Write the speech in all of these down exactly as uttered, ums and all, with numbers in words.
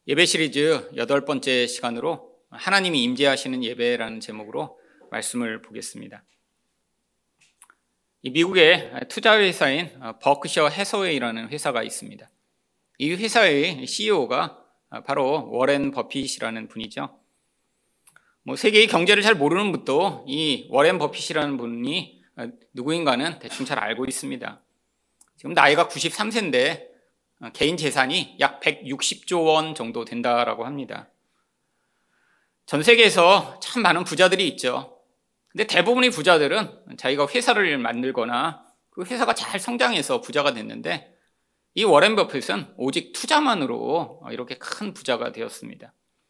예배 시리즈 여덟 번째 시간으로 하나님이 임재하시는 예배라는 제목으로 말씀을 보겠습니다. 이 미국의 투자회사인 버크셔 해서웨이라는 회사가 있습니다. 이 회사의 씨이오가 바로 워렌 버핏이라는 분이죠. 뭐 세계의 경제를 잘 모르는 분도 이 워렌 버핏이라는 분이 누구인가는 대충 잘 알고 있습니다. 지금 나이가 구십삼 세인데 개인 재산이 약 백육십조 원 정도 된다라고 합니다. 전 세계에서 참 많은 부자들이 있죠. 근데 대부분의 부자들은 자기가 회사를 만들거나 그 회사가 잘 성장해서 부자가 됐는데 이 워렌 버핏은 오직 투자만으로 이렇게 큰 부자가 되었습니다.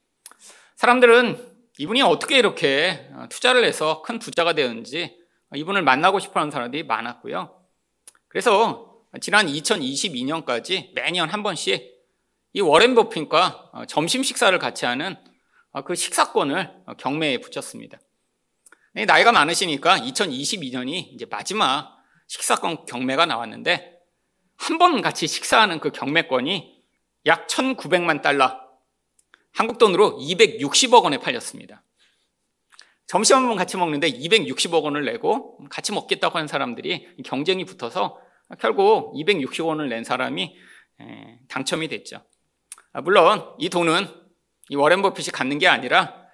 사람들은 이분이 어떻게 이렇게 투자를 해서 큰 부자가 되었는지 이분을 만나고 싶어하는 사람들이 많았고요. 그래서 지난 이천이십이 년까지 매년 한 번씩 이 워렌 버핏과 점심 식사를 같이 하는 그 식사권을 경매에 붙였습니다. 나이가 많으시니까 이천이십이 년이 이제 마지막 식사권 경매가 나왔는데 한 번 같이 식사하는 그 경매권이 약 천구백만 달러, 한국 돈으로 이백육십억 원에 팔렸습니다. 점심 한 번 같이 먹는데 이백육십억 원을 내고 같이 먹겠다고 하는 사람들이 경쟁이 붙어서 결국 이백육십 원을 낸 사람이 당첨이 됐죠. 물론 이 돈은 이 워렌 버핏이 갖는 게 아니라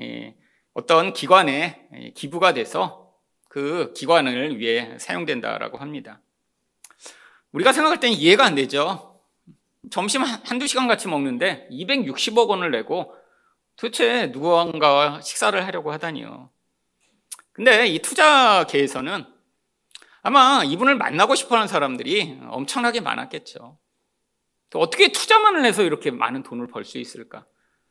어떤 기관에 기부가 돼서 그 기관을 위해 사용된다라고 합니다. 우리가 생각할 때는 이해가 안 되죠. 점심 한두 시간 같이 먹는데 이백육십억 원을 내고 도대체 누구한가와 식사를 하려고 하다니요. 근데 이 투자계에서는 아마 이분을 만나고 싶어하는 사람들이 엄청나게 많았겠죠. 또 어떻게 투자만을 해서 이렇게 많은 돈을 벌 수 있을까?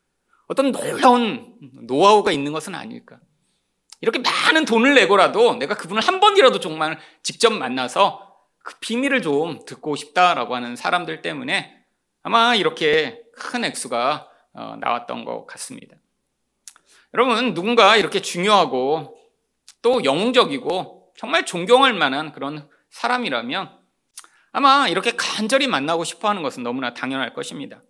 어떤 놀라운 노하우가 있는 것은 아닐까? 이렇게 많은 돈을 내고라도 내가 그분을 한 번이라도 정말 직접 만나서 그 비밀을 좀 듣고 싶다라고 하는 사람들 때문에 아마 이렇게 큰 액수가 나왔던 것 같습니다. 여러분, 누군가 이렇게 중요하고 또 영웅적이고 정말 존경할 만한 그런 사람이라면 아마 이렇게 간절히 만나고 싶어하는 것은 너무나 당연할 것입니다.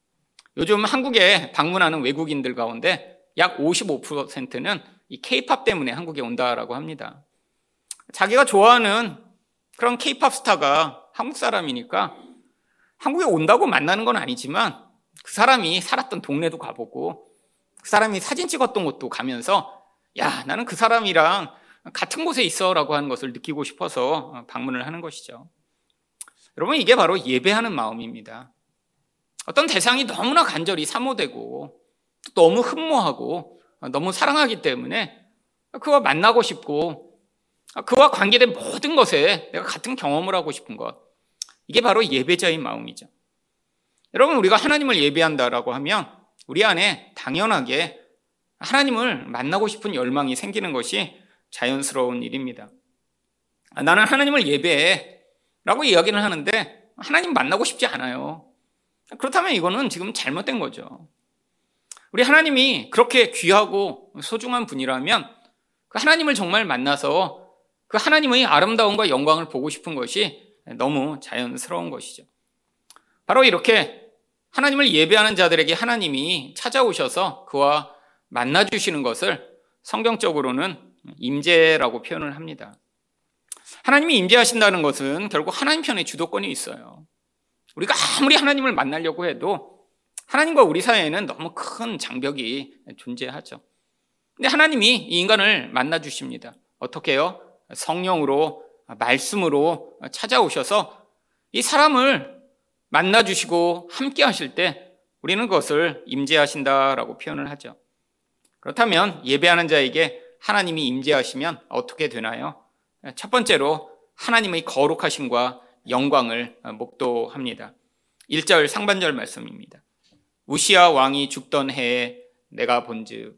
요즘 한국에 방문하는 외국인들 가운데 약 오십오 퍼센트는 이 케이팝 때문에 한국에 온다라고 합니다. 자기가 좋아하는 그런 케이팝 스타가 한국 사람이니까 한국에 온다고 만나는 건 아니지만 그 사람이 살았던 동네도 가보고 그 사람이 사진 찍었던 곳도 가면서 야, 나는 그 사람이랑 같은 곳에 있어라고 하는 것을 느끼고 싶어서 방문을 하는 것이죠. 여러분, 이게 바로 예배하는 마음입니다. 어떤 대상이 너무나 간절히 사모되고 너무 흠모하고 너무 사랑하기 때문에 그와 만나고 싶고 그와 관계된 모든 것에 내가 같은 경험을 하고 싶은 것, 이게 바로 예배자의 마음이죠. 여러분, 우리가 하나님을 예배한다라고 하면 우리 안에 당연하게 하나님을 만나고 싶은 열망이 생기는 것이 자연스러운 일입니다. 나는 하나님을 예배해 라고 이야기를 하는데 하나님 만나고 싶지 않아요. 그렇다면 이거는 지금 잘못된 거죠. 우리 하나님이 그렇게 귀하고 소중한 분이라면 그 하나님을 정말 만나서 그 하나님의 아름다움과 영광을 보고 싶은 것이 너무 자연스러운 것이죠. 바로 이렇게 하나님을 예배하는 자들에게 하나님이 찾아오셔서 그와 만나주시는 것을 성경적으로는 임재라고 표현을 합니다. 하나님이 임재하신다는 것은 결국 하나님 편에 주도권이 있어요. 우리가 아무리 하나님을 만나려고 해도 하나님과 우리 사이에는 너무 큰 장벽이 존재하죠. 근데 하나님이 이 인간을 만나 주십니다. 어떻게 해요? 성령으로, 말씀으로 찾아오셔서 이 사람을 만나 주시고 함께 하실 때 우리는 그것을 임재하신다라고 표현을 하죠. 그렇다면 예배하는 자에게 하나님이 임재하시면 어떻게 되나요? 첫 번째로 하나님의 거룩하심과 영광을 목도합니다. 일 절 상반절 말씀입니다. 우시야 왕이 죽던 해에 내가 본즉.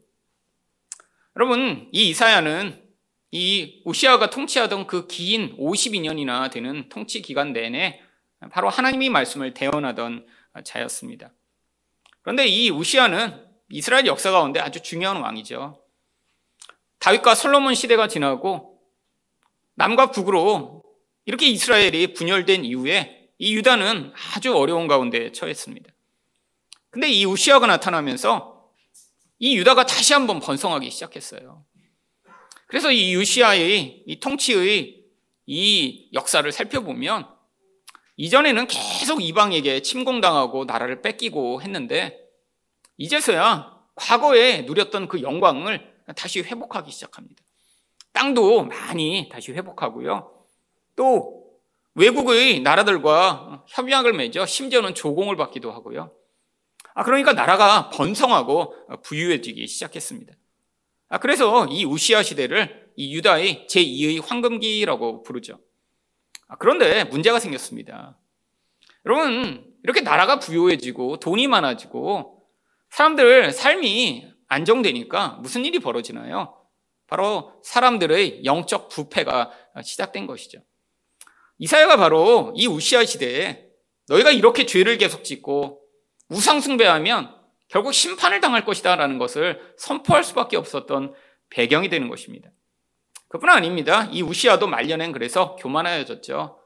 여러분, 이 이사야는 이 우시야가 통치하던 그 긴 오십이 년이나 되는 통치 기간 내내 바로 하나님의 말씀을 대언하던 자였습니다. 그런데 이 우시야는 이스라엘 역사 가운데 아주 중요한 왕이죠. 다윗과 솔로몬 시대가 지나고 남과 북으로 이렇게 이스라엘이 분열된 이후에 이 유다는 아주 어려운 가운데 처했습니다. 근데 이 우시아가 나타나면서 이 유다가 다시 한번 번성하기 시작했어요. 그래서 이 우시아의 이 통치의 이 역사를 살펴보면 이전에는 계속 이방에게 침공당하고 나라를 뺏기고 했는데 이제서야 과거에 누렸던 그 영광을 다시 회복하기 시작합니다. 땅도 많이 다시 회복하고요. 또 외국의 나라들과 협약을 맺어 심지어는 조공을 받기도 하고요. 아, 그러니까 나라가 번성하고 부유해지기 시작했습니다. 아, 그래서 이 우시아 시대를 이 유다의 제이의 황금기라고 부르죠. 아, 그런데 문제가 생겼습니다. 여러분, 이렇게 나라가 부유해지고 돈이 많아지고 사람들 삶이 안정되니까 무슨 일이 벌어지나요? 바로 사람들의 영적 부패가 시작된 것이죠. 이사야가 바로 이 우시아 시대에 너희가 이렇게 죄를 계속 짓고 우상 숭배하면 결국 심판을 당할 것이다 라는 것을 선포할 수밖에 없었던 배경이 되는 것입니다. 그뿐 아닙니다. 이 우시아도 말년엔 그래서 교만하여졌죠.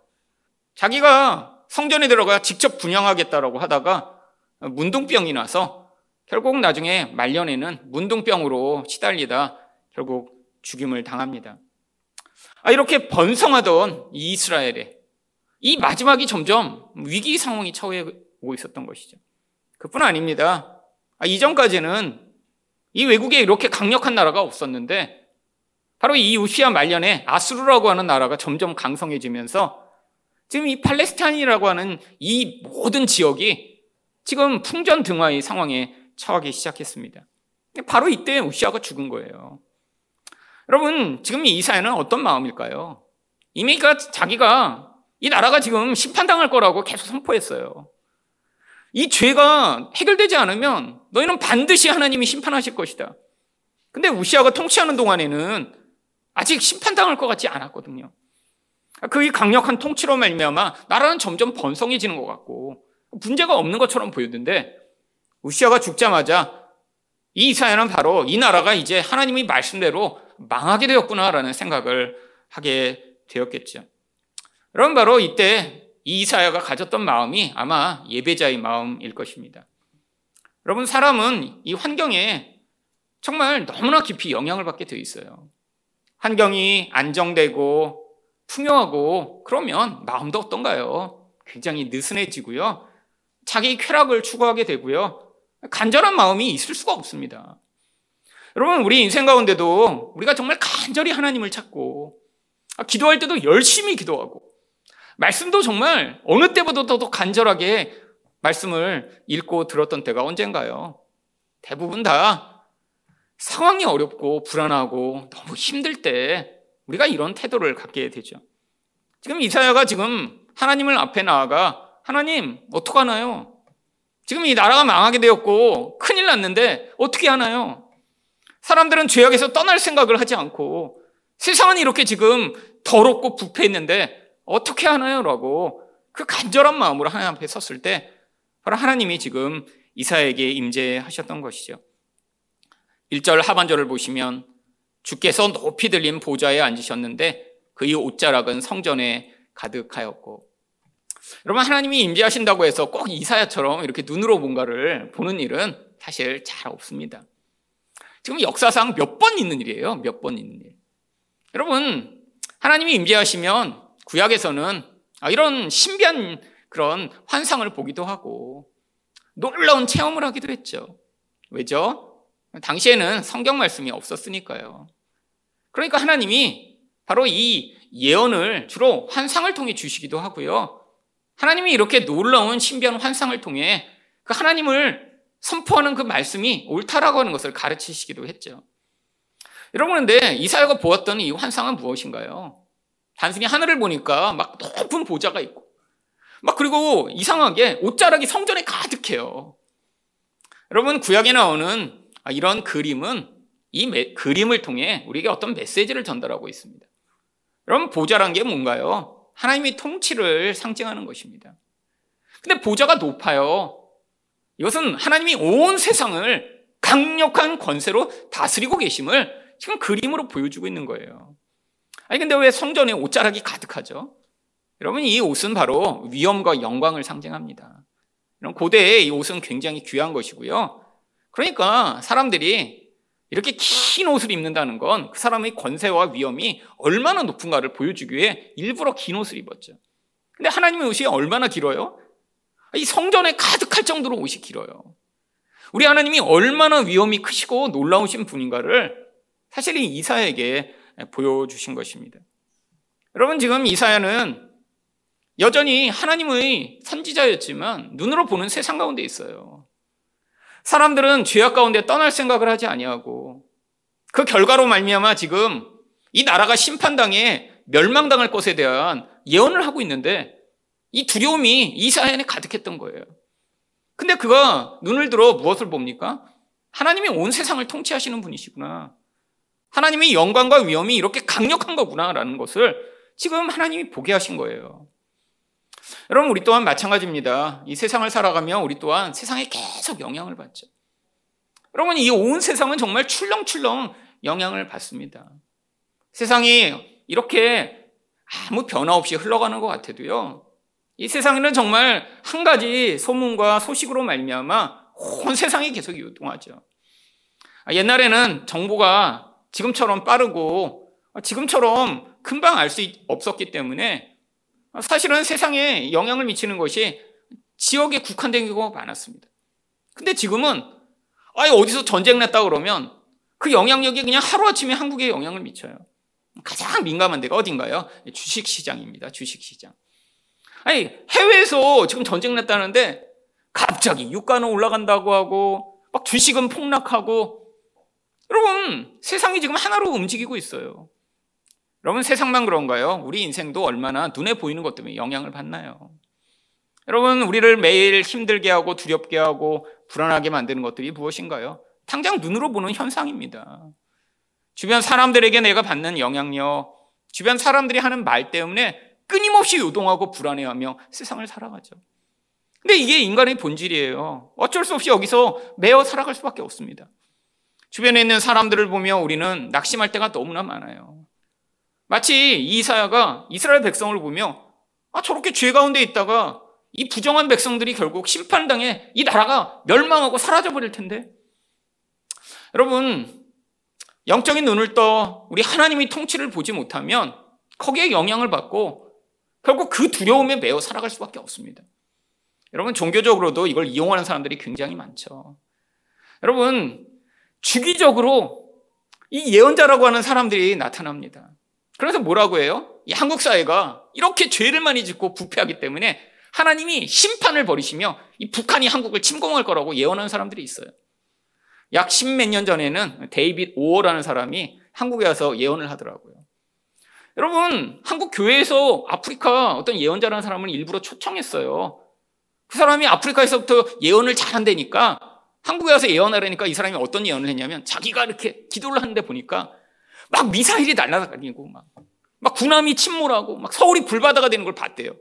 자기가 성전에 들어가 직접 분양하겠다라고 하다가 문둥병이 나서 결국 나중에 말년에는 문둥병으로 시달리다 결국 죽임을 당합니다. 아, 이렇게 번성하던 이 이스라엘에 이 마지막이 점점 위기 상황이 처해오고 있었던 것이죠. 그뿐 아닙니다. 아, 이전까지는 이 외국에 이렇게 강력한 나라가 없었는데 바로 이 우시아 말년에 아수르라고 하는 나라가 점점 강성해지면서 지금 이 팔레스타인이라고 하는 이 모든 지역이 지금 풍전등화의 상황에 처하기 시작했습니다. 바로 이때 우시아가 죽은 거예요. 여러분, 지금 이 이사야는 어떤 마음일까요? 이미 자기가 이 나라가 지금 심판당할 거라고 계속 선포했어요. 이 죄가 해결되지 않으면 너희는 반드시 하나님이 심판하실 것이다. 근데 우시아가 통치하는 동안에는 아직 심판당할 것 같지 않았거든요. 그의 강력한 통치로 말미암아 나라는 점점 번성해지는 것 같고 문제가 없는 것처럼 보였는데 우시아가 죽자마자 이 이사야는 바로 이 나라가 이제 하나님의 말씀대로 망하게 되었구나라는 생각을 하게 되었겠죠. 여러분, 바로 이때 이 이사야가 가졌던 마음이 아마 예배자의 마음일 것입니다. 여러분, 사람은 이 환경에 정말 너무나 깊이 영향을 받게 되어 있어요. 환경이 안정되고 풍요하고 그러면 마음도 어떤가요? 굉장히 느슨해지고요. 자기 쾌락을 추구하게 되고요. 간절한 마음이 있을 수가 없습니다. 여러분, 우리 인생 가운데도 우리가 정말 간절히 하나님을 찾고 기도할 때도 열심히 기도하고 말씀도 정말 어느 때보다도 더 간절하게 말씀을 읽고 들었던 때가 언젠가요? 대부분 다 상황이 어렵고 불안하고 너무 힘들 때 우리가 이런 태도를 갖게 되죠. 지금 이사야가 지금 하나님을 앞에 나아가 하나님 어떡하나요? 지금 이 나라가 망하게 되었고 큰일 났는데 어떻게 하나요? 사람들은 죄악에서 떠날 생각을 하지 않고 세상은 이렇게 지금 더럽고 부패했는데 어떻게 하나요? 라고 그 간절한 마음으로 하나님 앞에 섰을 때 바로 하나님이 지금 이사야에게 임재하셨던 것이죠. 일 절 하반절을 보시면 주께서 높이 들린 보좌에 앉으셨는데 그의 옷자락은 성전에 가득하였고, 여러분, 하나님이 임재하신다고 해서 꼭 이사야처럼 이렇게 눈으로 뭔가를 보는 일은 사실 잘 없습니다. 지금 역사상 몇 번 있는 일이에요. 몇 번 있는 일. 여러분, 하나님이 임재하시면 구약에서는 이런 신비한 그런 환상을 보기도 하고 놀라운 체험을 하기도 했죠. 왜죠? 당시에는 성경 말씀이 없었으니까요. 그러니까 하나님이 바로 이 예언을 주로 환상을 통해 주시기도 하고요. 하나님이 이렇게 놀라운 신비한 환상을 통해 그 하나님을 선포하는 그 말씀이 옳다라고 하는 것을 가르치시기도 했죠. 여러분, 근데 이사야가 보았던 이 환상은 무엇인가요? 단순히 하늘을 보니까 막 높은 보좌가 있고 막 그리고 이상하게 옷자락이 성전에 가득해요. 여러분, 구약에 나오는 이런 그림은 이 매, 그림을 통해 우리에게 어떤 메시지를 전달하고 있습니다. 여러분, 보좌란 게 뭔가요? 하나님의 통치를 상징하는 것입니다. 근데 보좌가 높아요. 이것은 하나님이 온 세상을 강력한 권세로 다스리고 계심을 지금 그림으로 보여주고 있는 거예요. 아니 근데 왜 성전에 옷자락이 가득하죠? 여러분, 이 옷은 바로 위엄과 영광을 상징합니다. 이런 고대의 이 옷은 굉장히 귀한 것이고요. 그러니까 사람들이 이렇게 긴 옷을 입는다는 건 그 사람의 권세와 위엄이 얼마나 높은가를 보여주기 위해 일부러 긴 옷을 입었죠. 근데 하나님의 옷이 얼마나 길어요? 이 성전에 가득할 정도로 옷이 길어요. 우리 하나님이 얼마나 위엄이 크시고 놀라우신 분인가를 사실 이 이사야에게 보여주신 것입니다. 여러분, 지금 이사야는 여전히 하나님의 선지자였지만 눈으로 보는 세상 가운데 있어요. 사람들은 죄악 가운데 떠날 생각을 하지 아니하고 그 결과로 말미암아 지금 이 나라가 심판당해 멸망당할 것에 대한 예언을 하고 있는데 이 두려움이 이사야에 가득했던 거예요. 근데 그가 눈을 들어 무엇을 봅니까? 하나님이 온 세상을 통치하시는 분이시구나. 하나님의 영광과 위엄이 이렇게 강력한 거구나라는 것을 지금 하나님이 보게 하신 거예요. 여러분, 우리 또한 마찬가지입니다. 이 세상을 살아가며 우리 또한 세상에 계속 영향을 받죠. 여러분, 이 온 세상은 정말 출렁출렁 영향을 받습니다. 세상이 이렇게 아무 변화 없이 흘러가는 것 같아도요, 이 세상에는 정말 한 가지 소문과 소식으로 말미암아 온 세상이 계속 유동하죠. 옛날에는 정보가 지금처럼 빠르고 지금처럼 금방 알 수 없었기 때문에 사실은 세상에 영향을 미치는 것이 지역에 국한된 경우가 많았습니다. 근데 지금은 아예 어디서 전쟁 났다 그러면 그 영향력이 그냥 하루아침에 한국에 영향을 미쳐요. 가장 민감한 데가 어딘가요? 주식시장입니다. 주식시장. 아니, 해외에서 지금 전쟁 났다는데 갑자기 유가는 올라간다고 하고 막 주식은 폭락하고, 여러분, 세상이 지금 하나로 움직이고 있어요. 여러분, 세상만 그런가요? 우리 인생도 얼마나 눈에 보이는 것 때문에 영향을 받나요? 여러분, 우리를 매일 힘들게 하고 두렵게 하고 불안하게 만드는 것들이 무엇인가요? 당장 눈으로 보는 현상입니다. 주변 사람들에게 내가 받는 영향력, 주변 사람들이 하는 말 때문에 끊임없이 요동하고 불안해하며 세상을 살아가죠. 근데 이게 인간의 본질이에요. 어쩔 수 없이 여기서 매어 살아갈 수밖에 없습니다. 주변에 있는 사람들을 보며 우리는 낙심할 때가 너무나 많아요. 마치 이사야가 이스라엘 백성을 보며 아, 저렇게 죄 가운데 있다가 이 부정한 백성들이 결국 심판당해 이 나라가 멸망하고 사라져버릴 텐데. 여러분, 영적인 눈을 떠 우리 하나님의 통치를 보지 못하면 거기에 영향을 받고 결국 그 두려움에 매어 살아갈 수밖에 없습니다. 여러분, 종교적으로도 이걸 이용하는 사람들이 굉장히 많죠. 여러분, 주기적으로 이 예언자라고 하는 사람들이 나타납니다. 그래서 뭐라고 해요? 이 한국 사회가 이렇게 죄를 많이 짓고 부패하기 때문에 하나님이 심판을 벌이시며 이 북한이 한국을 침공할 거라고 예언하는 사람들이 있어요. 약 십몇 년 전에는 데이빗 오어라는 사람이 한국에 와서 예언을 하더라고요. 여러분, 한국 교회에서 아프리카 어떤 예언자라는 사람을 일부러 초청했어요. 그 사람이 아프리카에서부터 예언을 잘한다니까 한국에 와서 예언하려니까 이 사람이 어떤 예언을 했냐면 자기가 이렇게 기도를 하는데 보니까 막 미사일이 날아다니고 막, 막 군함이 침몰하고 막 서울이 불바다가 되는 걸 봤대요.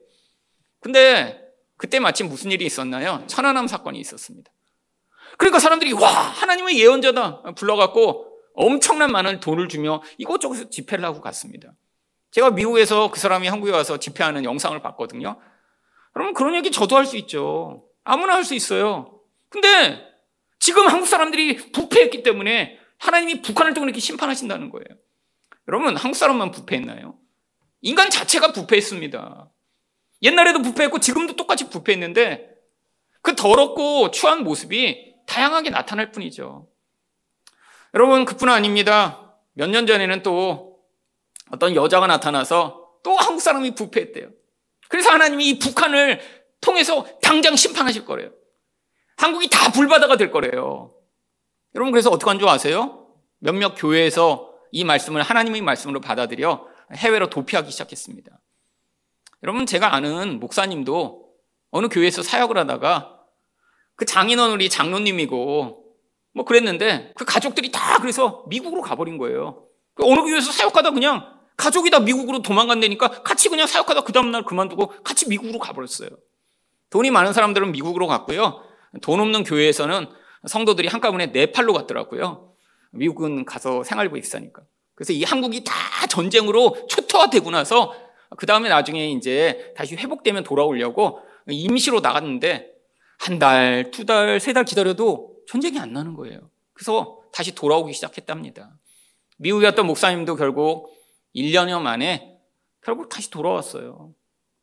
근데 그때 마침 무슨 일이 있었나요? 천안함 사건이 있었습니다. 그러니까 사람들이 와, 하나님의 예언자다 불러갖고 엄청난 많은 돈을 주며 이곳저곳에서 집회를 하고 갔습니다. 제가 미국에서 그 사람이 한국에 와서 집회하는 영상을 봤거든요. 여러분, 그런 얘기 저도 할 수 있죠. 아무나 할 수 있어요. 근데 지금 한국 사람들이 부패했기 때문에 하나님이 북한을 두고 이렇게 심판하신다는 거예요. 여러분, 한국 사람만 부패했나요? 인간 자체가 부패했습니다. 옛날에도 부패했고 지금도 똑같이 부패했는데 그 더럽고 추한 모습이 다양하게 나타날 뿐이죠. 여러분, 그뿐 아닙니다. 몇 년 전에는 또 어떤 여자가 나타나서 또 한국 사람이 부패했대요. 그래서 하나님이 이 북한을 통해서 당장 심판하실 거래요. 한국이 다 불바다가 될 거래요. 여러분, 그래서 어떻게 한 줄 아세요? 몇몇 교회에서 이 말씀을 하나님의 말씀으로 받아들여 해외로 도피하기 시작했습니다. 여러분, 제가 아는 목사님도 어느 교회에서 사역을 하다가 그 장인어른이 장로님이고 뭐 그랬는데 그 가족들이 다 그래서 미국으로 가버린 거예요. 어느 교회에서 사역하다 그냥 가족이 다 미국으로 도망간다니까 같이 그냥 사역하다 그 다음날 그만두고 같이 미국으로 가버렸어요. 돈이 많은 사람들은 미국으로 갔고요. 돈 없는 교회에서는 성도들이 한꺼번에 네팔로 갔더라고요. 미국은 가서 생활비 비싸니까. 그래서 이 한국이 다 전쟁으로 초토화되고 나서 그 다음에 나중에 이제 다시 회복되면 돌아오려고 임시로 나갔는데 한 달, 두 달, 세 달 기다려도 전쟁이 안 나는 거예요. 그래서 다시 돌아오기 시작했답니다. 미국에 왔던 목사님도 결국 일 년여 만에 결국 다시 돌아왔어요.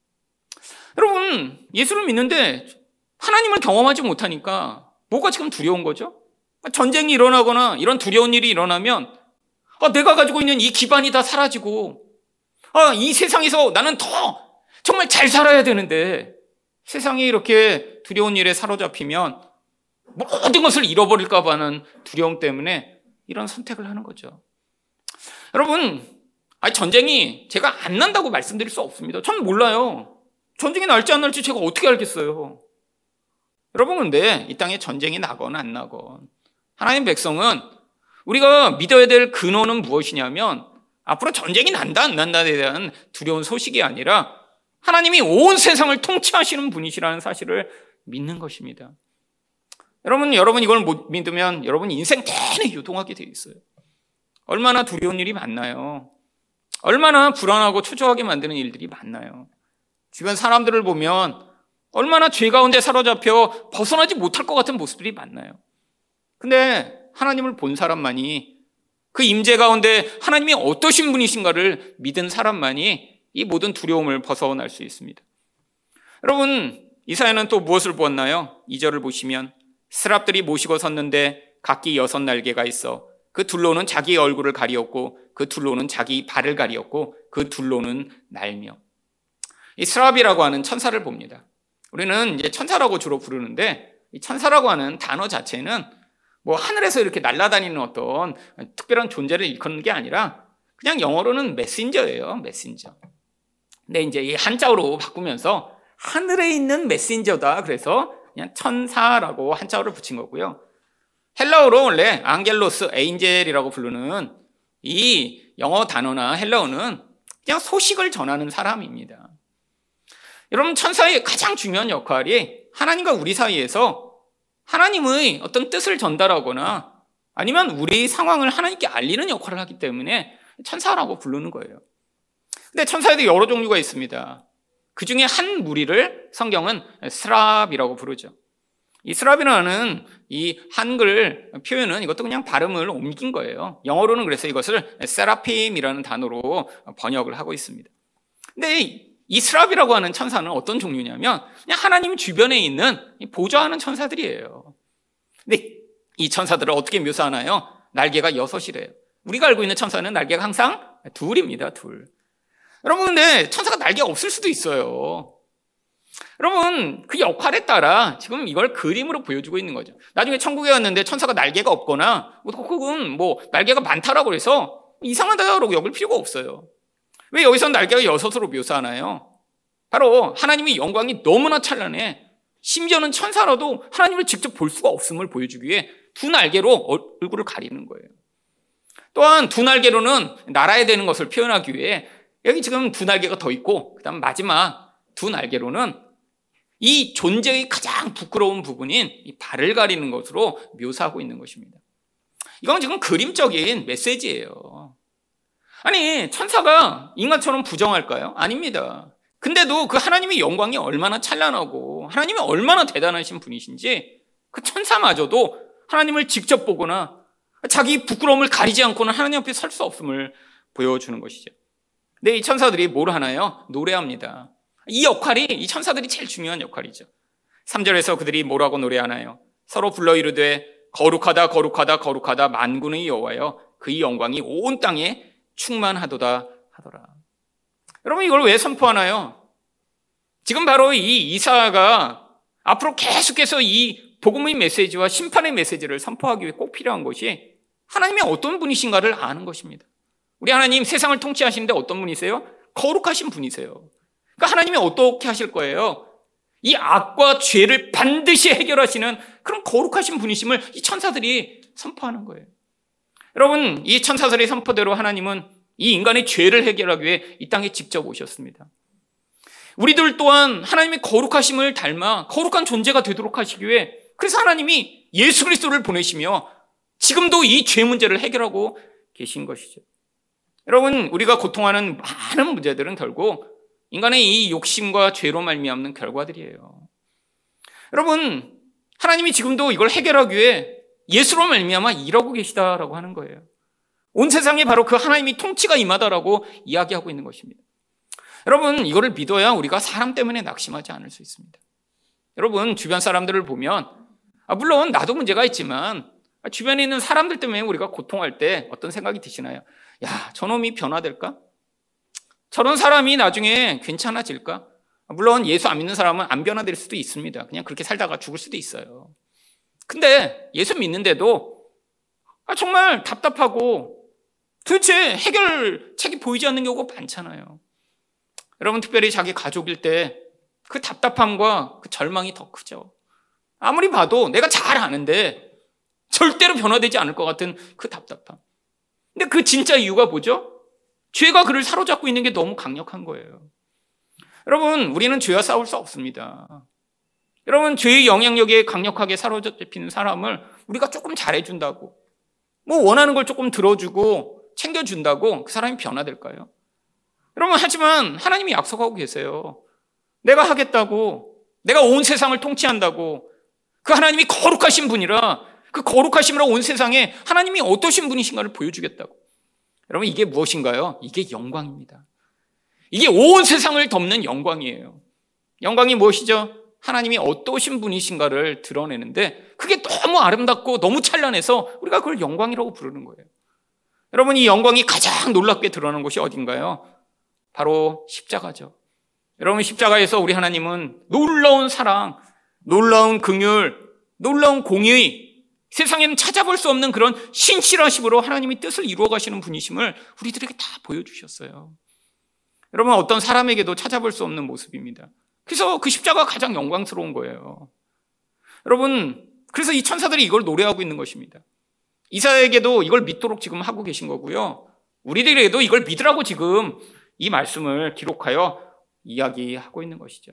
여러분, 예수를 믿는데 하나님을 경험하지 못하니까 뭐가 지금 두려운 거죠? 전쟁이 일어나거나 이런 두려운 일이 일어나면 아, 내가 가지고 있는 이 기반이 다 사라지고 아, 이 세상에서 나는 더 정말 잘 살아야 되는데 세상이 이렇게 두려운 일에 사로잡히면 모든 것을 잃어버릴까 봐 하는 두려움 때문에 이런 선택을 하는 거죠. 여러분, 아니, 전쟁이 제가 안 난다고 말씀드릴 수 없습니다. 전 몰라요. 전쟁이 날지 안 날지 제가 어떻게 알겠어요. 여러분, 근데 이 땅에 전쟁이 나건 안 나건 하나님 백성은 우리가 믿어야 될 근원은 무엇이냐면 앞으로 전쟁이 난다 안 난다에 대한 두려운 소식이 아니라 하나님이 온 세상을 통치하시는 분이시라는 사실을 믿는 것입니다. 여러분, 여러분 이걸 못 믿으면 여러분 인생 내내 요동하게 돼 있어요. 얼마나 두려운 일이 많나요? 얼마나 불안하고 초조하게 만드는 일들이 많나요? 주변 사람들을 보면 얼마나 죄 가운데 사로잡혀 벗어나지 못할 것 같은 모습들이 많나요? 근데 하나님을 본 사람만이, 그 임재 가운데 하나님이 어떠신 분이신가를 믿은 사람만이 이 모든 두려움을 벗어날 수 있습니다. 여러분, 이사야는 또 무엇을 보았나요? 이 절을 보시면 스랍들이 모시고 섰는데 각기 여섯 날개가 있어 그 둘로는 자기 얼굴을 가리었고 그 둘로는 자기 발을 가리었고 그 둘로는 날며. 이 스랍이라고 하는 천사를 봅니다. 우리는 이제 천사라고 주로 부르는데 이 천사라고 하는 단어 자체는 뭐 하늘에서 이렇게 날아다니는 어떤 특별한 존재를 일컫는 게 아니라 그냥 영어로는 메신저예요. 메신저. 근데 이제 이 한자어로 바꾸면서 하늘에 있는 메신저다. 그래서 그냥 천사라고 한자어를 붙인 거고요. 헬라어로 원래 앙겔로스, 에인젤이라고 부르는 이 영어 단어나 헬라어는 그냥 소식을 전하는 사람입니다. 여러분, 천사의 가장 중요한 역할이 하나님과 우리 사이에서 하나님의 어떤 뜻을 전달하거나 아니면 우리 상황을 하나님께 알리는 역할을 하기 때문에 천사라고 부르는 거예요. 근데 천사에도 여러 종류가 있습니다. 그 중에 한 무리를 성경은 스랍이라고 부르죠. 이 스랍이라는 이 한글 표현은 이것도 그냥 발음을 옮긴 거예요. 영어로는 그래서 이것을 세라핌이라는 단어로 번역을 하고 있습니다. 근데 이 스랍이라고 하는 천사는 어떤 종류냐면 그냥 하나님 주변에 있는 보좌하는 천사들이에요. 근데 이 천사들을 어떻게 묘사하나요? 날개가 여섯이래요. 우리가 알고 있는 천사는 날개가 항상 둘입니다. 둘. 여러분, 근데 천사가 날개가 없을 수도 있어요. 여러분, 그 역할에 따라 지금 이걸 그림으로 보여주고 있는 거죠. 나중에 천국에 갔는데 천사가 날개가 없거나 혹은 뭐 날개가 많다라고 해서 이상하다라고 여길 필요가 없어요. 왜 여기서 날개가 여섯으로 묘사하나요? 바로 하나님의 영광이 너무나 찬란해 심지어는 천사라도 하나님을 직접 볼 수가 없음을 보여주기 위해 두 날개로 얼굴을 가리는 거예요. 또한 두 날개로는 날아야 되는 것을 표현하기 위해 여기 지금 두 날개가 더 있고 그다음 마지막 두 날개로는 이 존재의 가장 부끄러운 부분인 이 발을 가리는 것으로 묘사하고 있는 것입니다. 이건 지금 그림적인 메시지예요. 아니, 천사가 인간처럼 부정할까요? 아닙니다. 근데도 그 하나님의 영광이 얼마나 찬란하고 하나님이 얼마나 대단하신 분이신지 그 천사마저도 하나님을 직접 보거나 자기 부끄러움을 가리지 않고는 하나님 앞에 설 수 없음을 보여주는 것이죠. 근데 이 천사들이 뭘 하나요? 노래합니다. 이 역할이, 이 천사들이 제일 중요한 역할이죠. 삼 절에서 그들이 뭐라고 노래하나요? 서로 불러 이르되 거룩하다 거룩하다 거룩하다 만군의 여호와여 그의 영광이 온 땅에 충만하도다 하더라. 여러분, 이걸 왜 선포하나요? 지금 바로 이 이사야가 앞으로 계속해서 이 복음의 메시지와 심판의 메시지를 선포하기 위해 꼭 필요한 것이 하나님이 어떤 분이신가를 아는 것입니다. 우리 하나님 세상을 통치하시는데 어떤 분이세요? 거룩하신 분이세요. 그러니까 하나님이 어떻게 하실 거예요? 이 악과 죄를 반드시 해결하시는 그런 거룩하신 분이심을 이 천사들이 선포하는 거예요. 여러분, 이 천사들의 선포대로 하나님은 이 인간의 죄를 해결하기 위해 이 땅에 직접 오셨습니다. 우리들 또한 하나님의 거룩하심을 닮아 거룩한 존재가 되도록 하시기 위해 그래서 하나님이 예수 그리스도를 보내시며 지금도 이 죄 문제를 해결하고 계신 것이죠. 여러분, 우리가 고통하는 많은 문제들은 결국 인간의 이 욕심과 죄로 말미암는 결과들이에요. 여러분, 하나님이 지금도 이걸 해결하기 위해 예수로 말미암아 일하고 계시다라고 하는 거예요. 온 세상에 바로 그 하나님이 통치가 임하다라고 이야기하고 있는 것입니다. 여러분, 이거를 믿어야 우리가 사람 때문에 낙심하지 않을 수 있습니다. 여러분, 주변 사람들을 보면 아, 물론 나도 문제가 있지만 주변에 있는 사람들 때문에 우리가 고통할 때 어떤 생각이 드시나요? 야, 저놈이 변화될까? 저런 사람이 나중에 괜찮아질까? 물론 예수 안 믿는 사람은 안 변화될 수도 있습니다. 그냥 그렇게 살다가 죽을 수도 있어요. 근데 예수 믿는데도 정말 답답하고 도대체 해결책이 보이지 않는 경우가 많잖아요. 여러분, 특별히 자기 가족일 때 그 답답함과 그 절망이 더 크죠. 아무리 봐도 내가 잘 아는데 절대로 변화되지 않을 것 같은 그 답답함. 근데 그 진짜 이유가 뭐죠? 죄가 그를 사로잡고 있는 게 너무 강력한 거예요. 여러분, 우리는 죄와 싸울 수 없습니다. 여러분, 죄의 영향력에 강력하게 사로잡히는 사람을 우리가 조금 잘해준다고, 뭐 원하는 걸 조금 들어주고 챙겨준다고 그 사람이 변화될까요? 여러분, 하지만 하나님이 약속하고 계세요. 내가 하겠다고, 내가 온 세상을 통치한다고. 그 하나님이 거룩하신 분이라 그 거룩하심으로 온 세상에 하나님이 어떠신 분이신가를 보여주겠다고. 여러분, 이게 무엇인가요? 이게 영광입니다. 이게 온 세상을 덮는 영광이에요. 영광이 무엇이죠? 하나님이 어떠신 분이신가를 드러내는데 그게 너무 아름답고 너무 찬란해서 우리가 그걸 영광이라고 부르는 거예요. 여러분, 이 영광이 가장 놀랍게 드러나는 곳이 어딘가요? 바로 십자가죠. 여러분, 십자가에서 우리 하나님은 놀라운 사랑, 놀라운 긍휼, 놀라운 공의, 세상에는 찾아볼 수 없는 그런 신실하심으로 하나님이 뜻을 이루어 가시는 분이심을 우리들에게 다 보여주셨어요. 여러분, 어떤 사람에게도 찾아볼 수 없는 모습입니다. 그래서 그 십자가가 가장 영광스러운 거예요. 여러분, 그래서 이 천사들이 이걸 노래하고 있는 것입니다. 이사야에게도 이걸 믿도록 지금 하고 계신 거고요. 우리들에게도 이걸 믿으라고 지금 이 말씀을 기록하여 이야기하고 있는 것이죠.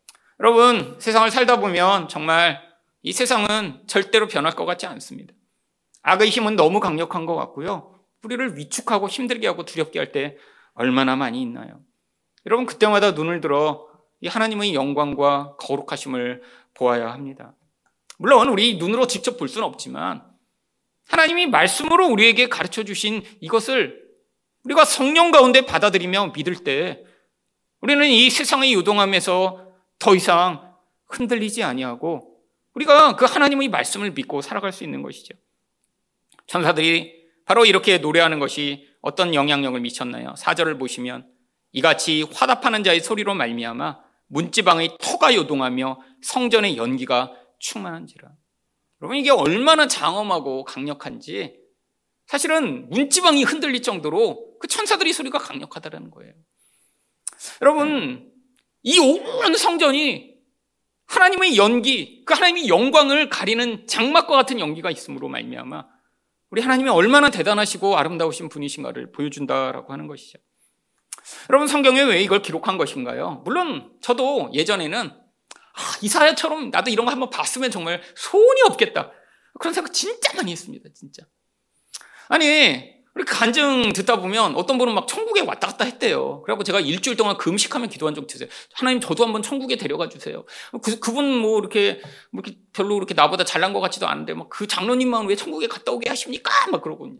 여러분, 세상을 살다 보면 정말 이 세상은 절대로 변할 것 같지 않습니다. 악의 힘은 너무 강력한 것 같고요. 우리를 위축하고 힘들게 하고 두렵게 할 때 얼마나 많이 있나요? 여러분, 그때마다 눈을 들어 이 하나님의 영광과 거룩하심을 보아야 합니다. 물론 우리 눈으로 직접 볼 수는 없지만 하나님이 말씀으로 우리에게 가르쳐 주신 이것을 우리가 성령 가운데 받아들이며 믿을 때 우리는 이 세상의 요동함에서 더 이상 흔들리지 아니하고 우리가 그 하나님의 말씀을 믿고 살아갈 수 있는 것이죠. 천사들이 바로 이렇게 노래하는 것이 어떤 영향력을 미쳤나요? 사 절을 보시면 이같이 화답하는 자의 소리로 말미암아 문지방의 터가 요동하며 성전의 연기가 충만한지라. 여러분, 이게 얼마나 장엄하고 강력한지 사실은 문지방이 흔들릴 정도로 그 천사들의 소리가 강력하다는 거예요. 여러분, 이 온 성전이 하나님의 연기, 그 하나님의 영광을 가리는 장막과 같은 연기가 있음으로 말미암아 우리 하나님이 얼마나 대단하시고 아름다우신 분이신가를 보여준다라고 하는 것이죠. 여러분, 성경에 왜 이걸 기록한 것인가요? 물론 저도 예전에는 아, 이사야처럼 나도 이런 거 한번 봤으면 정말 소원이 없겠다, 그런 생각 진짜 많이 했습니다. 진짜. 아니, 우리 간증 듣다 보면 어떤 분은 막 천국에 왔다 갔다 했대요. 그래갖고 제가 일주일 동안 금식하며 기도한 적 있어요. 하나님, 저도 한번 천국에 데려가 주세요. 그, 그분 뭐 이렇게, 뭐 이렇게 별로 그렇게 나보다 잘난 것 같지도 않은데 막 그 장로님만 왜 천국에 갔다 오게 하십니까? 막 그러고.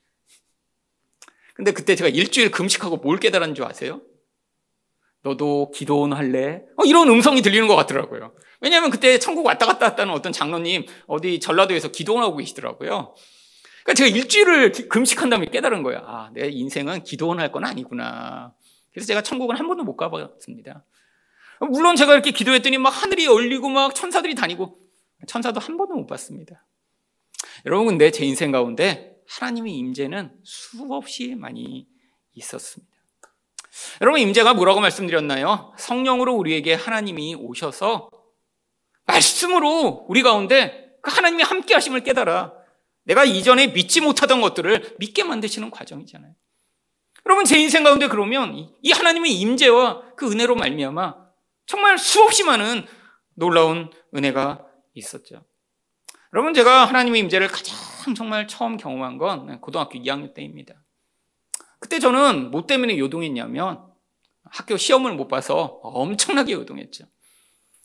근데 그때 제가 일주일 금식하고 뭘 깨달은 줄 아세요? 너도 기도원 할래? 어, 이런 음성이 들리는 것 같더라고요. 왜냐하면 그때 천국 왔다 갔다 했다는 어떤 장로님 어디 전라도에서 기도원하고 계시더라고요. 그러니까 제가 일주일을 금식한 다음에 깨달은 거예요. 아, 내 인생은 기도원 할 건 아니구나. 그래서 제가 천국은 한 번도 못 가봤습니다. 물론 제가 이렇게 기도했더니 막 하늘이 열리고 막 천사들이 다니고, 천사도 한 번도 못 봤습니다. 여러분, 근데 제 인생 가운데 하나님의 임재는 수없이 많이 있었습니다. 여러분, 임재가 뭐라고 말씀드렸나요? 성령으로 우리에게 하나님이 오셔서 말씀으로 우리 가운데 그 하나님이 함께 하심을 깨달아 내가 이전에 믿지 못하던 것들을 믿게 만드시는 과정이잖아요. 여러분, 제 인생 가운데 그러면 이 하나님의 임재와 그 은혜로 말미암아 정말 수없이 많은 놀라운 은혜가 있었죠. 여러분, 제가 하나님의 임재를 가장 정말 처음 경험한 건 고등학교 이 학년 때입니다. 그때 저는 뭐 때문에 요동했냐면 학교 시험을 못 봐서 엄청나게 요동했죠.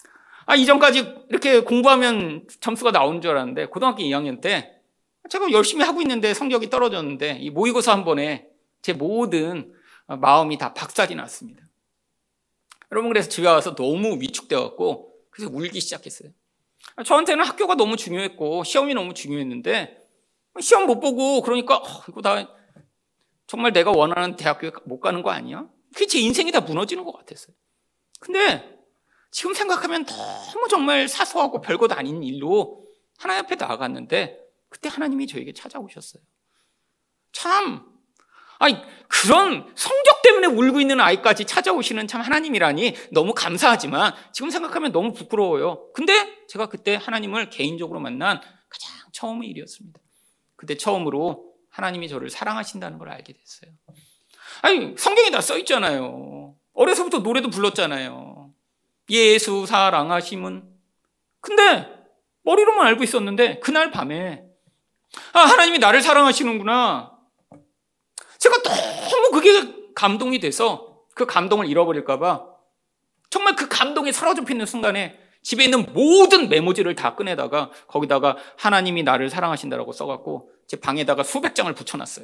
아, 이전까지 이렇게 공부하면 점수가 나오는 줄 알았는데 고등학교 이 학년 때 제가 열심히 하고 있는데 성적이 떨어졌는데 이 모의고사 한 번에 제 모든 마음이 다 박살이 났습니다. 여러분, 그래서 집에 와서 너무 위축되어갖고 그래서 울기 시작했어요. 저한테는 학교가 너무 중요했고 시험이 너무 중요했는데 시험 못 보고 그러니까 어, 이거 다 정말 내가 원하는 대학교에 못 가는 거 아니야? 그게 제 인생이 다 무너지는 것 같았어요. 근데 지금 생각하면 너무 정말 사소하고 별것 아닌 일로 하나님 앞에 나아갔는데 그때 하나님이 저에게 찾아오셨어요. 참, 아니 그런 성적 때문에 울고 있는 아이까지 찾아오시는 참 하나님이라니 너무 감사하지만 지금 생각하면 너무 부끄러워요. 근데 제가 그때 하나님을 개인적으로 만난 가장 처음의 일이었습니다. 그때 처음으로 하나님이 저를 사랑하신다는 걸 알게 됐어요. 아니 성경에 다 써 있잖아요. 어려서부터 노래도 불렀잖아요. 예수 사랑하심은. 근데 머리로만 알고 있었는데 그날 밤에 아, 하나님이 나를 사랑하시는구나. 제가 너무 그게 감동이 돼서 그 감동을 잃어버릴까 봐 정말 그 감동에 사로잡히는 순간에 집에 있는 모든 메모지를 다 꺼내다가 거기다가 하나님이 나를 사랑하신다라고 써갖고 제 방에다가 수백 장을 붙여놨어요.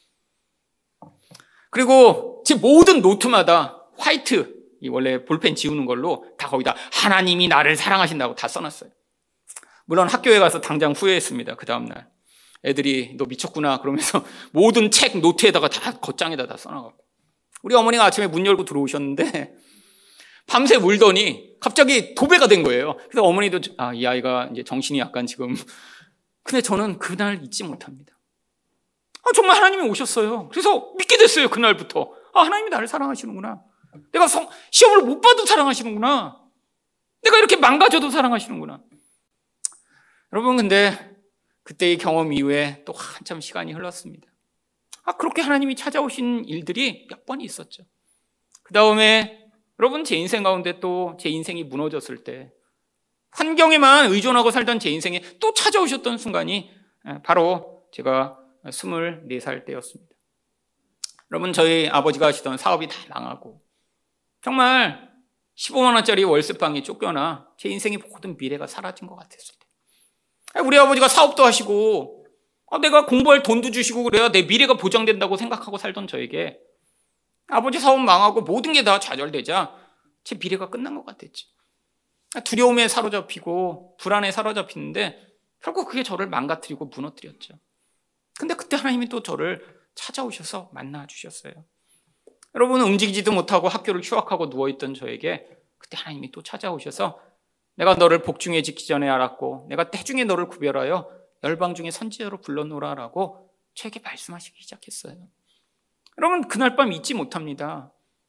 그리고 제 모든 노트마다 화이트, 이 원래 볼펜 지우는 걸로 다 거기다 하나님이 나를 사랑하신다고 다 써놨어요. 물론 학교에 가서 당장 후회했습니다. 그 다음날 애들이 너 미쳤구나 그러면서 모든 책 노트에다가 다 겉장에다 다 써놔갖고 우리 어머니가 아침에 문 열고 들어오셨는데 밤새 울더니 갑자기 도배가 된 거예요. 그래서 어머니도 아, 이 아이가 이제 정신이 약간 지금. 근데 저는 그날 잊지 못합니다. 아, 정말 하나님이 오셨어요. 그래서 믿게 됐어요. 그날부터. 아, 하나님이 나를 사랑하시는구나. 내가 성, 시험을 못 봐도 사랑하시는구나. 내가 이렇게 망가져도 사랑하시는구나. 여러분, 근데 그때의 경험 이후에 또 한참 시간이 흘렀습니다. 아, 그렇게 하나님이 찾아오신 일들이 몇 번이 있었죠. 그 다음에 여러분, 제 인생 가운데 또 제 인생이 무너졌을 때 환경에만 의존하고 살던 제 인생에 또 찾아오셨던 순간이 바로 제가 스물네 살 때였습니다. 여러분, 저희 아버지가 하시던 사업이 다 망하고 정말 십오만 원짜리 월세방에 쫓겨나 제 인생의 모든 미래가 사라진 것 같았을 때 우리 아버지가 사업도 하시고 내가 공부할 돈도 주시고 그래야 내 미래가 보장된다고 생각하고 살던 저에게 아버지 사업 망하고 모든 게 다 좌절되자 제 미래가 끝난 것 같았지. 두려움에 사로잡히고 불안에 사로잡히는데 결국 그게 저를 망가뜨리고 무너뜨렸죠. 근데 그때 하나님이 또 저를 찾아오셔서 만나주셨어요. 여러분, 움직이지도 못하고 학교를 휴학하고 누워있던 저에게 그때 하나님이 또 찾아오셔서 내가 너를 복중에 지기 전에 알았고 내가 때중에 너를 구별하여 열방 중에 선지자로 불러놓으라라고 저에게 말씀하시기 시작했어요. 여러분, 그날 밤 잊지 못합니다.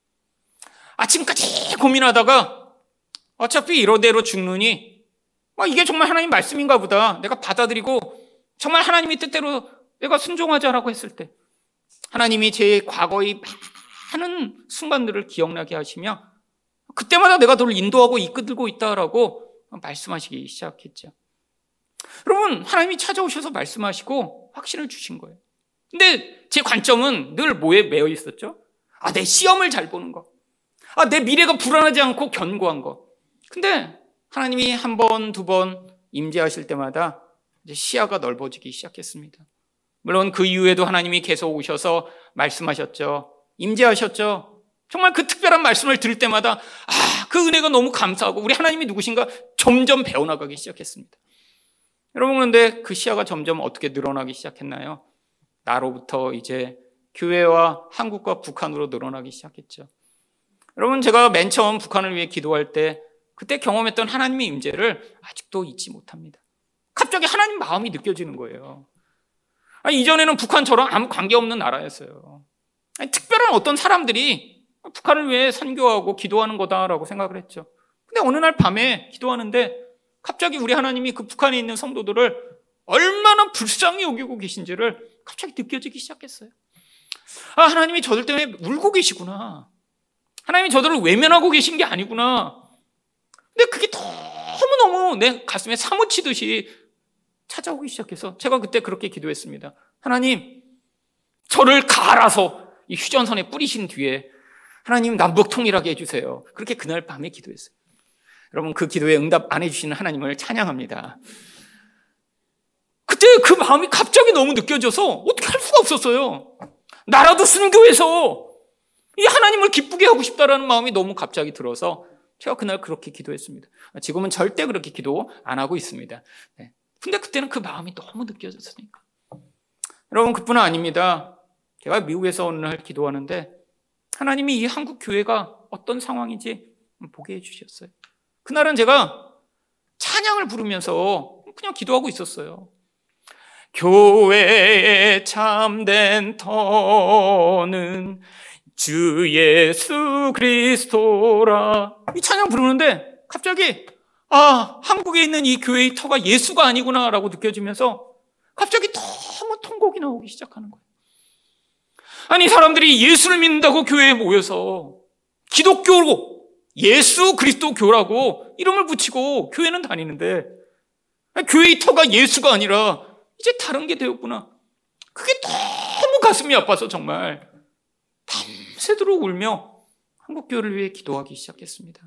아침까지 고민하다가 어차피 이러대로 죽느니 이게 정말 하나님 말씀인가 보다. 내가 받아들이고 정말 하나님의 뜻대로 내가 순종하자라고 했을 때 하나님이 제 과거의 많은 순간들을 기억나게 하시며 그때마다 내가 너를 인도하고 이끌고 있다라고 말씀하시기 시작했죠. 여러분, 하나님이 찾아오셔서 말씀하시고 확신을 주신 거예요. 근데 제 관점은 늘 뭐에 매여 있었죠? 아, 내 시험을 잘 보는 거. 아, 내 미래가 불안하지 않고 견고한 거. 근데 하나님이 한 번, 두 번 임재하실 때마다 이제 시야가 넓어지기 시작했습니다. 물론 그 이후에도 하나님이 계속 오셔서 말씀하셨죠. 임재하셨죠. 정말 그 특별한 말씀을 들을 때마다 아, 그 은혜가 너무 감사하고 우리 하나님이 누구신가 점점 배워나가기 시작했습니다. 여러분, 그런데 그 시야가 점점 어떻게 늘어나기 시작했나요? 나로부터 이제 교회와 한국과 북한으로 늘어나기 시작했죠. 여러분, 제가 맨 처음 북한을 위해 기도할 때 그때 경험했던 하나님의 임재를 아직도 잊지 못합니다. 갑자기 하나님 마음이 느껴지는 거예요. 아니, 이전에는 북한처럼 아무 관계없는 나라였어요. 아니, 특별한 어떤 사람들이 북한을 위해 선교하고 기도하는 거다라고 생각을 했죠. 근데 어느 날 밤에 기도하는데 갑자기 우리 하나님이 그 북한에 있는 성도들을 얼마나 불쌍히 여기고 계신지를 갑자기 느껴지기 시작했어요. 아, 하나님이 저들 때문에 울고 계시구나. 하나님이 저들을 외면하고 계신 게 아니구나. 근데 그게 너무너무 내 가슴에 사무치듯이 찾아오기 시작해서 제가 그때 그렇게 기도했습니다. 하나님, 저를 갈아서 이 휴전선에 뿌리신 뒤에 하나님 남북 통일하게 해주세요. 그렇게 그날 밤에 기도했어요. 여러분, 그 기도에 응답 안 해주시는 하나님을 찬양합니다. 그때 그 마음이 갑자기 너무 느껴져서 어떻게 할 수가 없었어요. 나라도 순교해서 이 하나님을 기쁘게 하고 싶다라는 마음이 너무 갑자기 들어서 제가 그날 그렇게 기도했습니다. 지금은 절대 그렇게 기도 안 하고 있습니다. 네. 근데 그때는 그 마음이 너무 느껴졌으니까. 여러분, 그뿐 아닙니다. 제가 미국에서 어느 날 기도하는데 하나님이 이 한국 교회가 어떤 상황인지 보게 해주셨어요. 그날은 제가 찬양을 부르면서 그냥 기도하고 있었어요. 교회의 참된 터는 주 예수 그리스도라. 이 찬양 부르는데 갑자기 아, 한국에 있는 이 교회의 터가 예수가 아니구나라고 느껴지면서 갑자기 너무 통곡이 나오기 시작하는 거예요. 아니, 사람들이 예수를 믿는다고 교회에 모여서 기독교로 예수 그리스도 교라고 이름을 붙이고 교회는 다니는데 교회의 터가 예수가 아니라 이제 다른 게 되었구나. 그게 너무 가슴이 아파서 정말 밤새도록 울며 한국교회를 위해 기도하기 시작했습니다.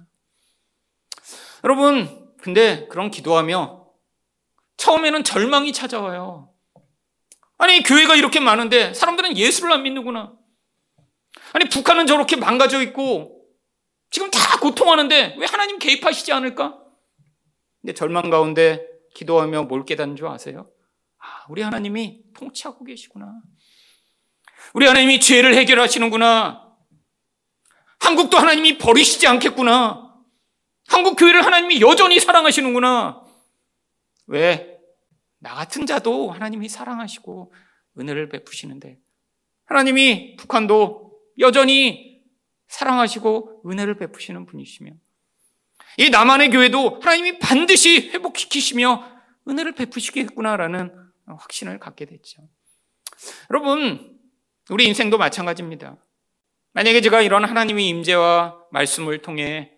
여러분, 근데 그런 기도하며 처음에는 절망이 찾아와요. 아니, 교회가 이렇게 많은데 사람들은 예수를 안 믿는구나. 아니, 북한은 저렇게 망가져 있고 지금 다 고통하는데 왜 하나님 개입하시지 않을까? 근데 절망 가운데 기도하며 뭘 깨닫는 줄 아세요? 아, 우리 하나님이 통치하고 계시구나. 우리 하나님이 죄를 해결하시는구나. 한국도 하나님이 버리시지 않겠구나. 한국 교회를 하나님이 여전히 사랑하시는구나. 왜? 나 같은 자도 하나님이 사랑하시고 은혜를 베푸시는데 하나님이 북한도 여전히 사랑하시고 은혜를 베푸시는 분이시며 이 남한의 교회도 하나님이 반드시 회복시키시며 은혜를 베푸시겠구나라는 확신을 갖게 됐죠. 여러분, 우리 인생도 마찬가지입니다. 만약에 제가 이런 하나님의 임재와 말씀을 통해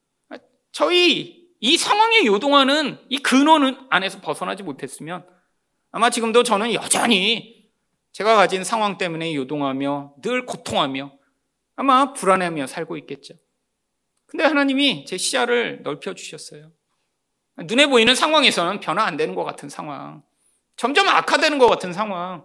저희 이 상황에 요동하는 이 근원 안에서 벗어나지 못했으면 아마 지금도 저는 여전히 제가 가진 상황 때문에 요동하며 늘 고통하며 아마 불안해하며 살고 있겠죠. 근데 하나님이 제 시야를 넓혀주셨어요. 눈에 보이는 상황에서는 변화 안 되는 것 같은 상황, 점점 악화되는 것 같은 상황,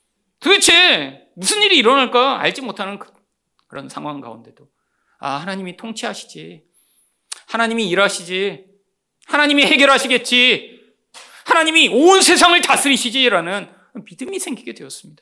도대체 무슨 일이 일어날까 알지 못하는 그런 상황 가운데도 아, 하나님이 통치하시지, 하나님이 일하시지, 하나님이 해결하시겠지, 하나님이 온 세상을 다스리시지라는 믿음이 생기게 되었습니다.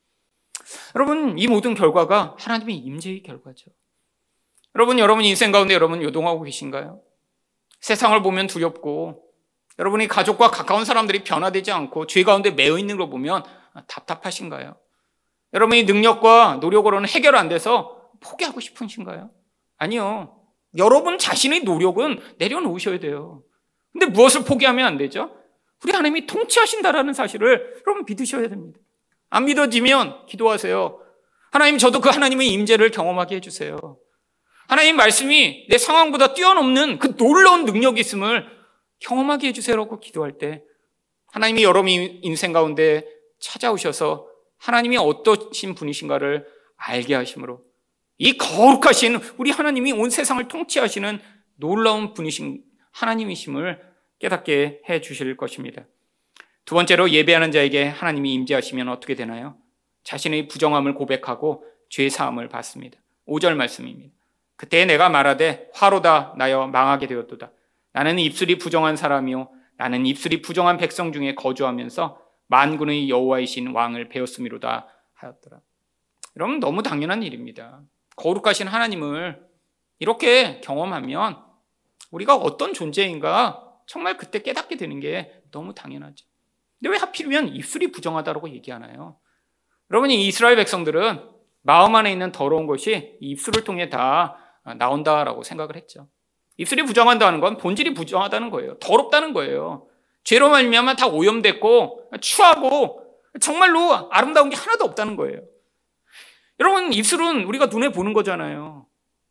여러분, 이 모든 결과가 하나님의 임재의 결과죠. 여러분, 여러분 인생 가운데 여러분 요동하고 계신가요? 세상을 보면 두렵고 여러분이 가족과 가까운 사람들이 변화되지 않고 죄 가운데 매여 있는 걸 보면 답답하신가요? 여러분이 능력과 노력으로는 해결 안 돼서 포기하고 싶으신가요? 아니요. 여러분 자신의 노력은 내려놓으셔야 돼요. 근데 무엇을 포기하면 안 되죠? 우리 하나님이 통치하신다라는 사실을 여러분 믿으셔야 됩니다. 안 믿어지면 기도하세요. 하나님, 저도 그 하나님의 임재를 경험하게 해주세요. 하나님 말씀이 내 상황보다 뛰어넘는 그 놀라운 능력이 있음을 경험하게 해주세요라고 기도할 때 하나님이 여러분의 인생 가운데 찾아오셔서 하나님이 어떠신 분이신가를 알게 하심으로 이 거룩하신 우리 하나님이 온 세상을 통치하시는 놀라운 분이신 하나님이심을 깨닫게 해 주실 것입니다. 두 번째로, 예배하는 자에게 하나님이 임재하시면 어떻게 되나요? 자신의 부정함을 고백하고 죄 사함을 받습니다. 오 절 말씀입니다. 그때 내가 말하되 화로다 나여 망하게 되었도다. 나는 입술이 부정한 사람이요 나는 입술이 부정한 백성 중에 거주하면서 만군의 여호와이신 왕을 배웠음이로다 하였더라. 여러분, 너무 당연한 일입니다. 거룩하신 하나님을 이렇게 경험하면 우리가 어떤 존재인가 정말 그때 깨닫게 되는 게 너무 당연하죠. 근데 왜 하필이면 입술이 부정하다고 얘기하나요? 여러분이 이스라엘 백성들은 마음 안에 있는 더러운 것이 입술을 통해 다 나온다라고 생각을 했죠. 입술이 부정한다는 건 본질이 부정하다는 거예요. 더럽다는 거예요. 죄로 말미암아 다 오염됐고 추하고 정말로 아름다운 게 하나도 없다는 거예요. 여러분, 입술은 우리가 눈에 보는 거잖아요.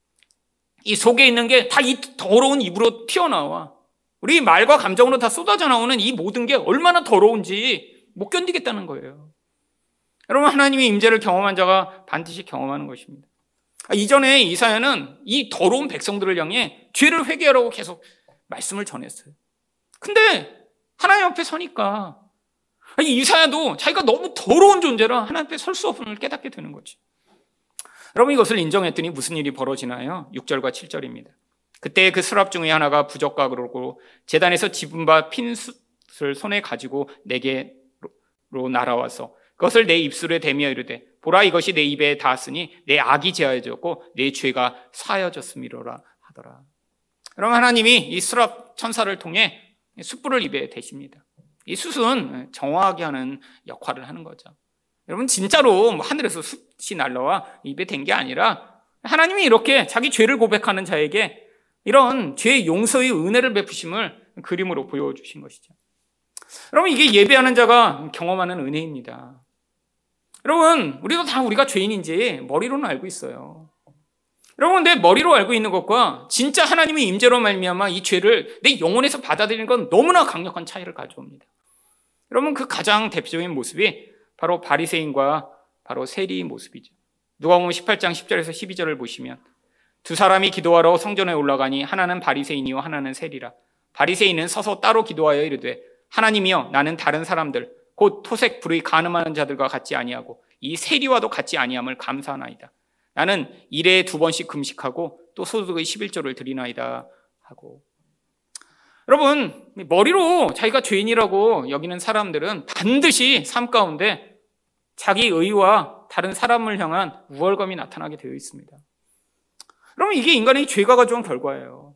이 속에 있는 게 다 이 더러운 입으로 튀어나와. 우리 말과 감정으로 다 쏟아져 나오는 이 모든 게 얼마나 더러운지 못 견디겠다는 거예요. 여러분, 하나님의 임재를 경험한 자가 반드시 경험하는 것입니다. 이전에 이사야는 이 더러운 백성들을 향해 죄를 회개하라고 계속 말씀을 전했어요. 근데 하나님 앞에 서니까 아니, 이사야도 자기가 너무 더러운 존재라 하나님 앞에 설 수 없음을 깨닫게 되는 거죠. 여러분, 이것을 인정했더니 무슨 일이 벌어지나요? 육 절과 칠 절입니다. 그때 그 수랍 중에 하나가 부적각으로 제단에서 집은 바 핀숯을 손에 가지고 내게로 날아와서 그것을 내 입술에 대며 이르되 보라, 이것이 내 입에 닿았으니 내 악이 제하여졌고 내 죄가 사하여졌음이로라 하더라. 그럼 하나님이 이 수랍 천사를 통해 숯불을 입에 대십니다. 이 숯은 정화하게 하는 역할을 하는 거죠. 여러분, 진짜로 뭐 하늘에서 숯이 날라와 입에 댄 게 아니라 하나님이 이렇게 자기 죄를 고백하는 자에게 이런 죄 용서의 은혜를 베푸심을 그림으로 보여주신 것이죠. 여러분, 이게 예배하는 자가 경험하는 은혜입니다. 여러분, 우리도 다 우리가 죄인인지 머리로는 알고 있어요. 여러분, 내 머리로 알고 있는 것과 진짜 하나님의 임재로 말미암아 이 죄를 내 영혼에서 받아들이는 건 너무나 강력한 차이를 가져옵니다. 여러분, 그 가장 대표적인 모습이 바로 바리새인과 바로 세리의 모습이죠. 누가복음 십팔 장 십 절에서 십이 절을 보시면 두 사람이 기도하러 성전에 올라가니 하나는 바리새인이요 하나는 세리라. 바리새인은 서서 따로 기도하여 이르되 하나님이여, 나는 다른 사람들 곧 토색 불의 간음하는 자들과 같지 아니하고 이 세리와도 같지 아니함을 감사하나이다. 나는 일에 두 번씩 금식하고 또 소득의 십일조를 드리나이다 하고. 여러분, 머리로 자기가 죄인이라고 여기는 사람들은 반드시 삶 가운데 자기 의와 다른 사람을 향한 우월감이 나타나게 되어 있습니다. 여러분, 이게 인간의 죄가 가져온 결과예요.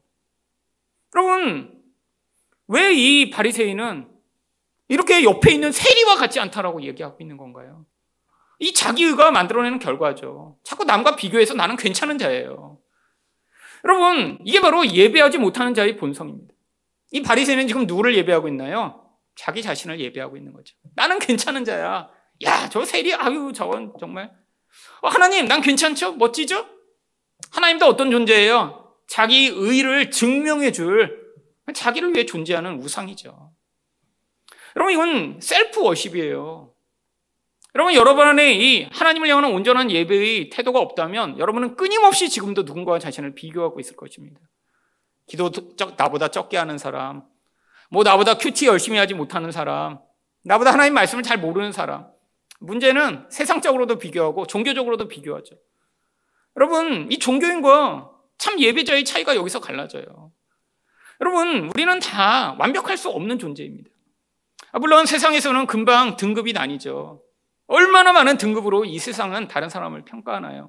여러분, 왜 이 바리새인은 이렇게 옆에 있는 세리와 같지 않다라고 얘기하고 있는 건가요? 이 자기의가 만들어내는 결과죠. 자꾸 남과 비교해서 나는 괜찮은 자예요. 여러분, 이게 바로 예배하지 못하는 자의 본성입니다. 이 바리새인은 지금 누구를 예배하고 있나요? 자기 자신을 예배하고 있는 거죠. 나는 괜찮은 자야. 야, 저 세리, 아유, 저건 정말. 어, 하나님, 난 괜찮죠? 멋지죠? 하나님도 어떤 존재예요? 자기 의를 증명해 줄 자기를 위해 존재하는 우상이죠. 여러분, 이건 셀프 워십이에요. 여러분, 여러분 안에 이 하나님을 향하는 온전한 예배의 태도가 없다면 여러분은 끊임없이 지금도 누군가와 자신을 비교하고 있을 것입니다. 기도 나보다 적게 하는 사람, 뭐 나보다 큐티 열심히 하지 못하는 사람, 나보다 하나님 말씀을 잘 모르는 사람. 문제는 세상적으로도 비교하고 종교적으로도 비교하죠. 여러분, 이 종교인과 참 예배자의 차이가 여기서 갈라져요. 여러분, 우리는 다 완벽할 수 없는 존재입니다. 물론 세상에서는 금방 등급이 나뉘죠. 얼마나 많은 등급으로 이 세상은 다른 사람을 평가하나요?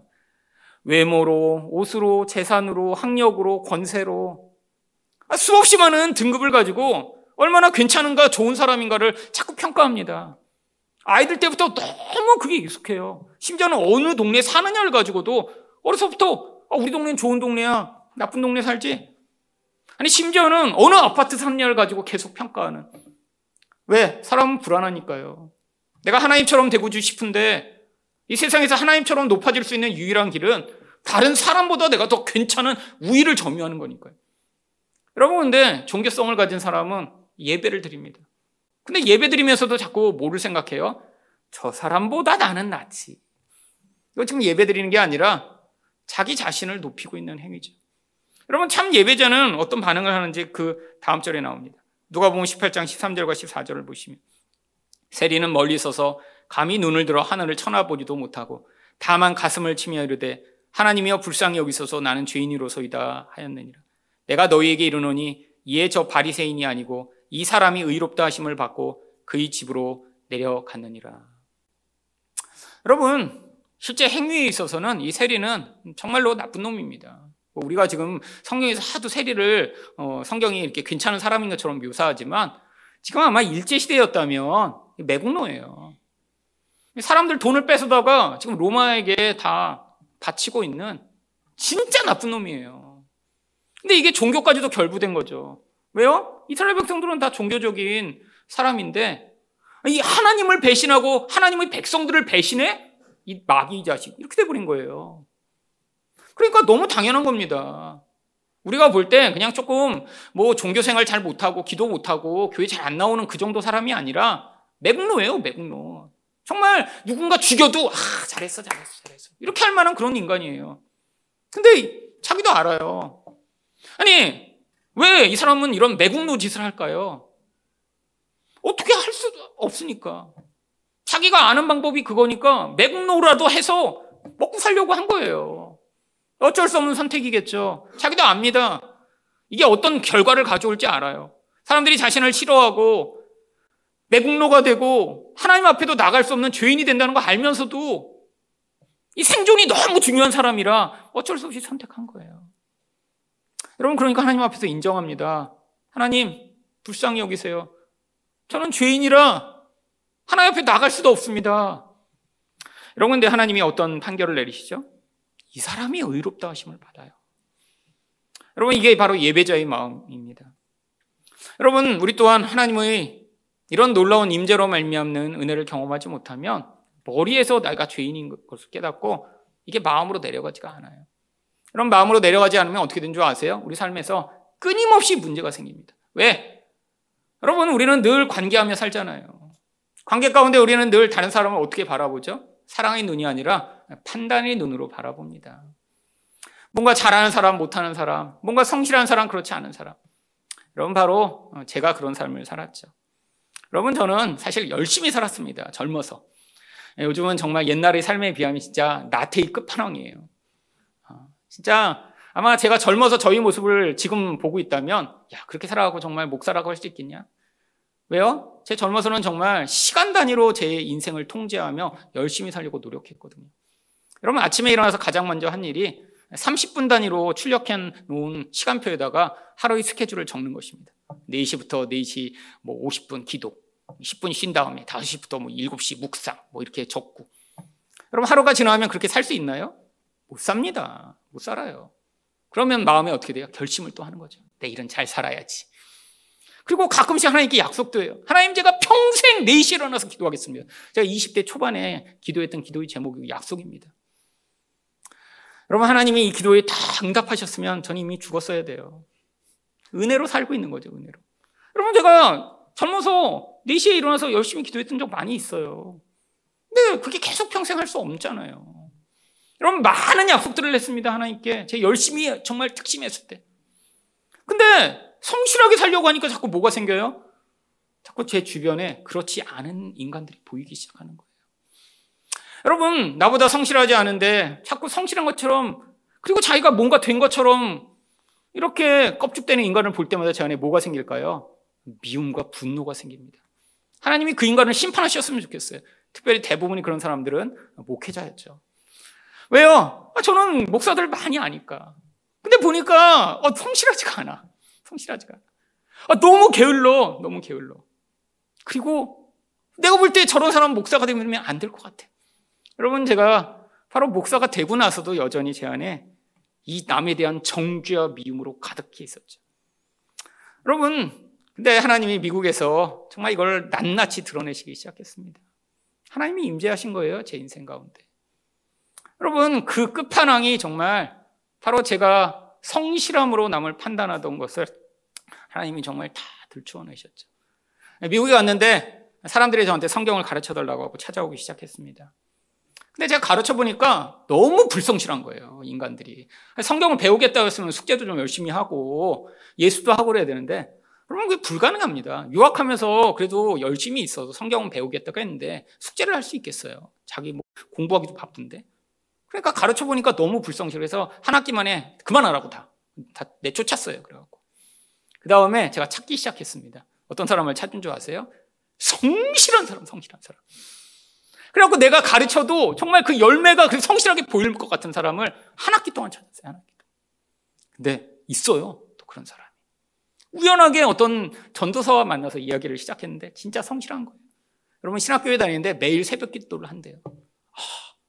외모로, 옷으로, 재산으로, 학력으로, 권세로 수없이 많은 등급을 가지고 얼마나 괜찮은가, 좋은 사람인가를 자꾸 평가합니다. 아이들 때부터 너무 그게 익숙해요. 심지어는 어느 동네에 사느냐를 가지고도 어려서부터 우리 동네는 좋은 동네야, 나쁜 동네 살지? 아니, 심지어는 어느 아파트 사느냐를 가지고 계속 평가하는. 왜? 사람은 불안하니까요. 내가 하나님처럼 되고 싶은데 이 세상에서 하나님처럼 높아질 수 있는 유일한 길은 다른 사람보다 내가 더 괜찮은 우위를 점유하는 거니까요. 여러분, 근데 종교성을 가진 사람은 예배를 드립니다. 근데 예배 드리면서도 자꾸 뭐를 생각해요? 저 사람보다 나는 낫지. 이거 지금 예배 드리는 게 아니라 자기 자신을 높이고 있는 행위죠. 여러분, 참 예배자는 어떤 반응을 하는지 그 다음 절에 나옵니다. 누가복음 십팔 장 십삼 절과 십사 절을 보시면 세리는 멀리 서서 감히 눈을 들어 하늘을 쳐다보지도 못하고 다만 가슴을 치며 이르되 하나님이여, 불쌍히 여기소서, 나는 죄인이로소이다 하였느니라. 내가 너희에게 이르노니 이에 저 바리새인이 아니고 이 사람이 의롭다 하심을 받고 그의 집으로 내려갔느니라. 여러분, 실제 행위에 있어서는 이 세리는 정말로 나쁜 놈입니다. 우리가 지금 성경에서 하도 세리를 어, 성경이 이렇게 괜찮은 사람인 것처럼 묘사하지만 지금 아마 일제시대였다면 매국노예요. 사람들 돈을 뺏어다가 지금 로마에게 다 바치고 있는 진짜 나쁜 놈이에요. 근데 이게 종교까지도 결부된 거죠. 왜요? 이스라엘 백성들은 다 종교적인 사람인데 이 하나님을 배신하고 하나님의 백성들을 배신해? 이 마귀 자식, 이렇게 돼버린 거예요. 그러니까 너무 당연한 겁니다. 우리가 볼 때 그냥 조금 뭐 종교생활 잘 못하고 기도 못하고 교회 잘 안 나오는 그 정도 사람이 아니라 매국노예요, 매국노. 정말 누군가 죽여도 아, 잘했어, 잘했어, 잘했어, 이렇게 할 만한 그런 인간이에요. 근데 자기도 알아요. 아니, 왜 이 사람은 이런 매국노 짓을 할까요? 어떻게 할 수 없으니까. 자기가 아는 방법이 그거니까 매국노라도 해서 먹고 살려고 한 거예요. 어쩔 수 없는 선택이겠죠. 자기도 압니다. 이게 어떤 결과를 가져올지 알아요. 사람들이 자신을 싫어하고 매국노가 되고 하나님 앞에도 나갈 수 없는 죄인이 된다는 거 알면서도 이 생존이 너무 중요한 사람이라 어쩔 수 없이 선택한 거예요. 여러분, 그러니까 하나님 앞에서 인정합니다. 하나님, 불쌍히 여기세요. 저는 죄인이라 하나님 앞에 나갈 수도 없습니다. 여러분, 근데 하나님이 어떤 판결을 내리시죠? 이 사람이 의롭다 하심을 받아요. 여러분, 이게 바로 예배자의 마음입니다. 여러분, 우리 또한 하나님의 이런 놀라운 임재로 말미암는 은혜를 경험하지 못하면 머리에서 내가 죄인인 것을 깨닫고 이게 마음으로 내려가지가 않아요. 그럼 마음으로 내려가지 않으면 어떻게 된 줄 아세요? 우리 삶에서 끊임없이 문제가 생깁니다. 왜? 여러분, 우리는 늘 관계하며 살잖아요. 관계 가운데 우리는 늘 다른 사람을 어떻게 바라보죠? 사랑의 눈이 아니라 판단의 눈으로 바라봅니다. 뭔가 잘하는 사람, 못하는 사람, 뭔가 성실한 사람, 그렇지 않은 사람. 여러분, 바로 제가 그런 삶을 살았죠. 여러분, 저는 사실 열심히 살았습니다. 젊어서. 요즘은 정말 옛날의 삶에 비하면 진짜 나태의 끝판왕이에요. 진짜 아마 제가 젊어서 저희 모습을 지금 보고 있다면 야, 그렇게 살아가고 정말 목사라고 할 수 있겠냐? 왜요? 제 젊어서는 정말 시간 단위로 제 인생을 통제하며 열심히 살려고 노력했거든요. 여러분, 아침에 일어나서 가장 먼저 한 일이 삼십 분 단위로 출력해 놓은 시간표에다가 하루의 스케줄을 적는 것입니다. 네 시부터 네 시 뭐 오십 분 기도, 십 분 쉰 다음에 다섯 시부터 뭐 일곱 시 묵상 뭐 이렇게 적고. 여러분, 하루가 지나면 그렇게 살 수 있나요? 못 삽니다. 못 살아요. 그러면 마음에 어떻게 돼요? 결심을 또 하는 거죠. 내일은 잘 살아야지. 그리고 가끔씩 하나님께 약속도 해요. 하나님, 제가 평생 네 시에 일어나서 기도하겠습니다. 제가 이십 대 초반에 기도했던 기도의 제목이 약속입니다. 여러분, 하나님이 이 기도에 다 응답하셨으면 전 이미 죽었어야 돼요. 은혜로 살고 있는 거죠, 은혜로. 여러분, 제가 젊어서 네 시에 일어나서 열심히 기도했던 적 많이 있어요. 근데 그게 계속 평생 할 수 없잖아요. 여러분, 많은 약속들을 했습니다, 하나님께. 제가 열심히 정말 특심했을 때. 근데 성실하게 살려고 하니까 자꾸 뭐가 생겨요? 자꾸 제 주변에 그렇지 않은 인간들이 보이기 시작하는 거예요. 여러분, 나보다 성실하지 않은데 자꾸 성실한 것처럼, 그리고 자기가 뭔가 된 것처럼 이렇게 껍죽대는 인간을 볼 때마다 제 안에 뭐가 생길까요? 미움과 분노가 생깁니다. 하나님이 그 인간을 심판하셨으면 좋겠어요. 특별히 대부분이 그런 사람들은 목회자였죠. 왜요? 아, 저는 목사들 많이 아니까. 근데 보니까 어, 성실하지가 않아. 성실하지가 않아. 아, 너무 게을러. 너무 게을러. 그리고 내가 볼 때 저런 사람 목사가 되면 안 될 것 같아. 여러분, 제가 바로 목사가 되고 나서도 여전히 제 안에 이 남에 대한 정죄와 미움으로 가득히 있었죠. 여러분, 근데 하나님이 미국에서 정말 이걸 낱낱이 드러내시기 시작했습니다. 하나님이 임재하신 거예요, 제 인생 가운데. 여러분, 그 끝판왕이 정말 바로 제가 성실함으로 남을 판단하던 것을 하나님이 정말 다 들추어내셨죠. 미국에 왔는데 사람들이 저한테 성경을 가르쳐달라고 하고 찾아오기 시작했습니다. 근데 제가 가르쳐보니까 너무 불성실한 거예요, 인간들이. 성경을 배우겠다고 했으면 숙제도 좀 열심히 하고 예수도 하고 그래야 되는데, 여러분, 그게 불가능합니다. 유학하면서 그래도 열심히 있어도 성경은 배우겠다고 했는데 숙제를 할 수 있겠어요? 자기 뭐 공부하기도 바쁜데. 그러니까 가르쳐보니까 너무 불성실해서 한 학기 만에 그만하라고 다, 다 내쫓았어요. 그래갖고. 그 다음에 제가 찾기 시작했습니다. 어떤 사람을 찾은 줄 아세요? 성실한 사람, 성실한 사람. 그래갖고 내가 가르쳐도 정말 그 열매가 그 성실하게 보일 것 같은 사람을 한 학기 동안 찾았어요. 한 학기 동안. 근데 있어요, 또 그런 사람이. 우연하게 어떤 전도사와 만나서 이야기를 시작했는데 진짜 성실한 거예요. 여러분, 신학교에 다니는데 매일 새벽 기도를 한대요. 아,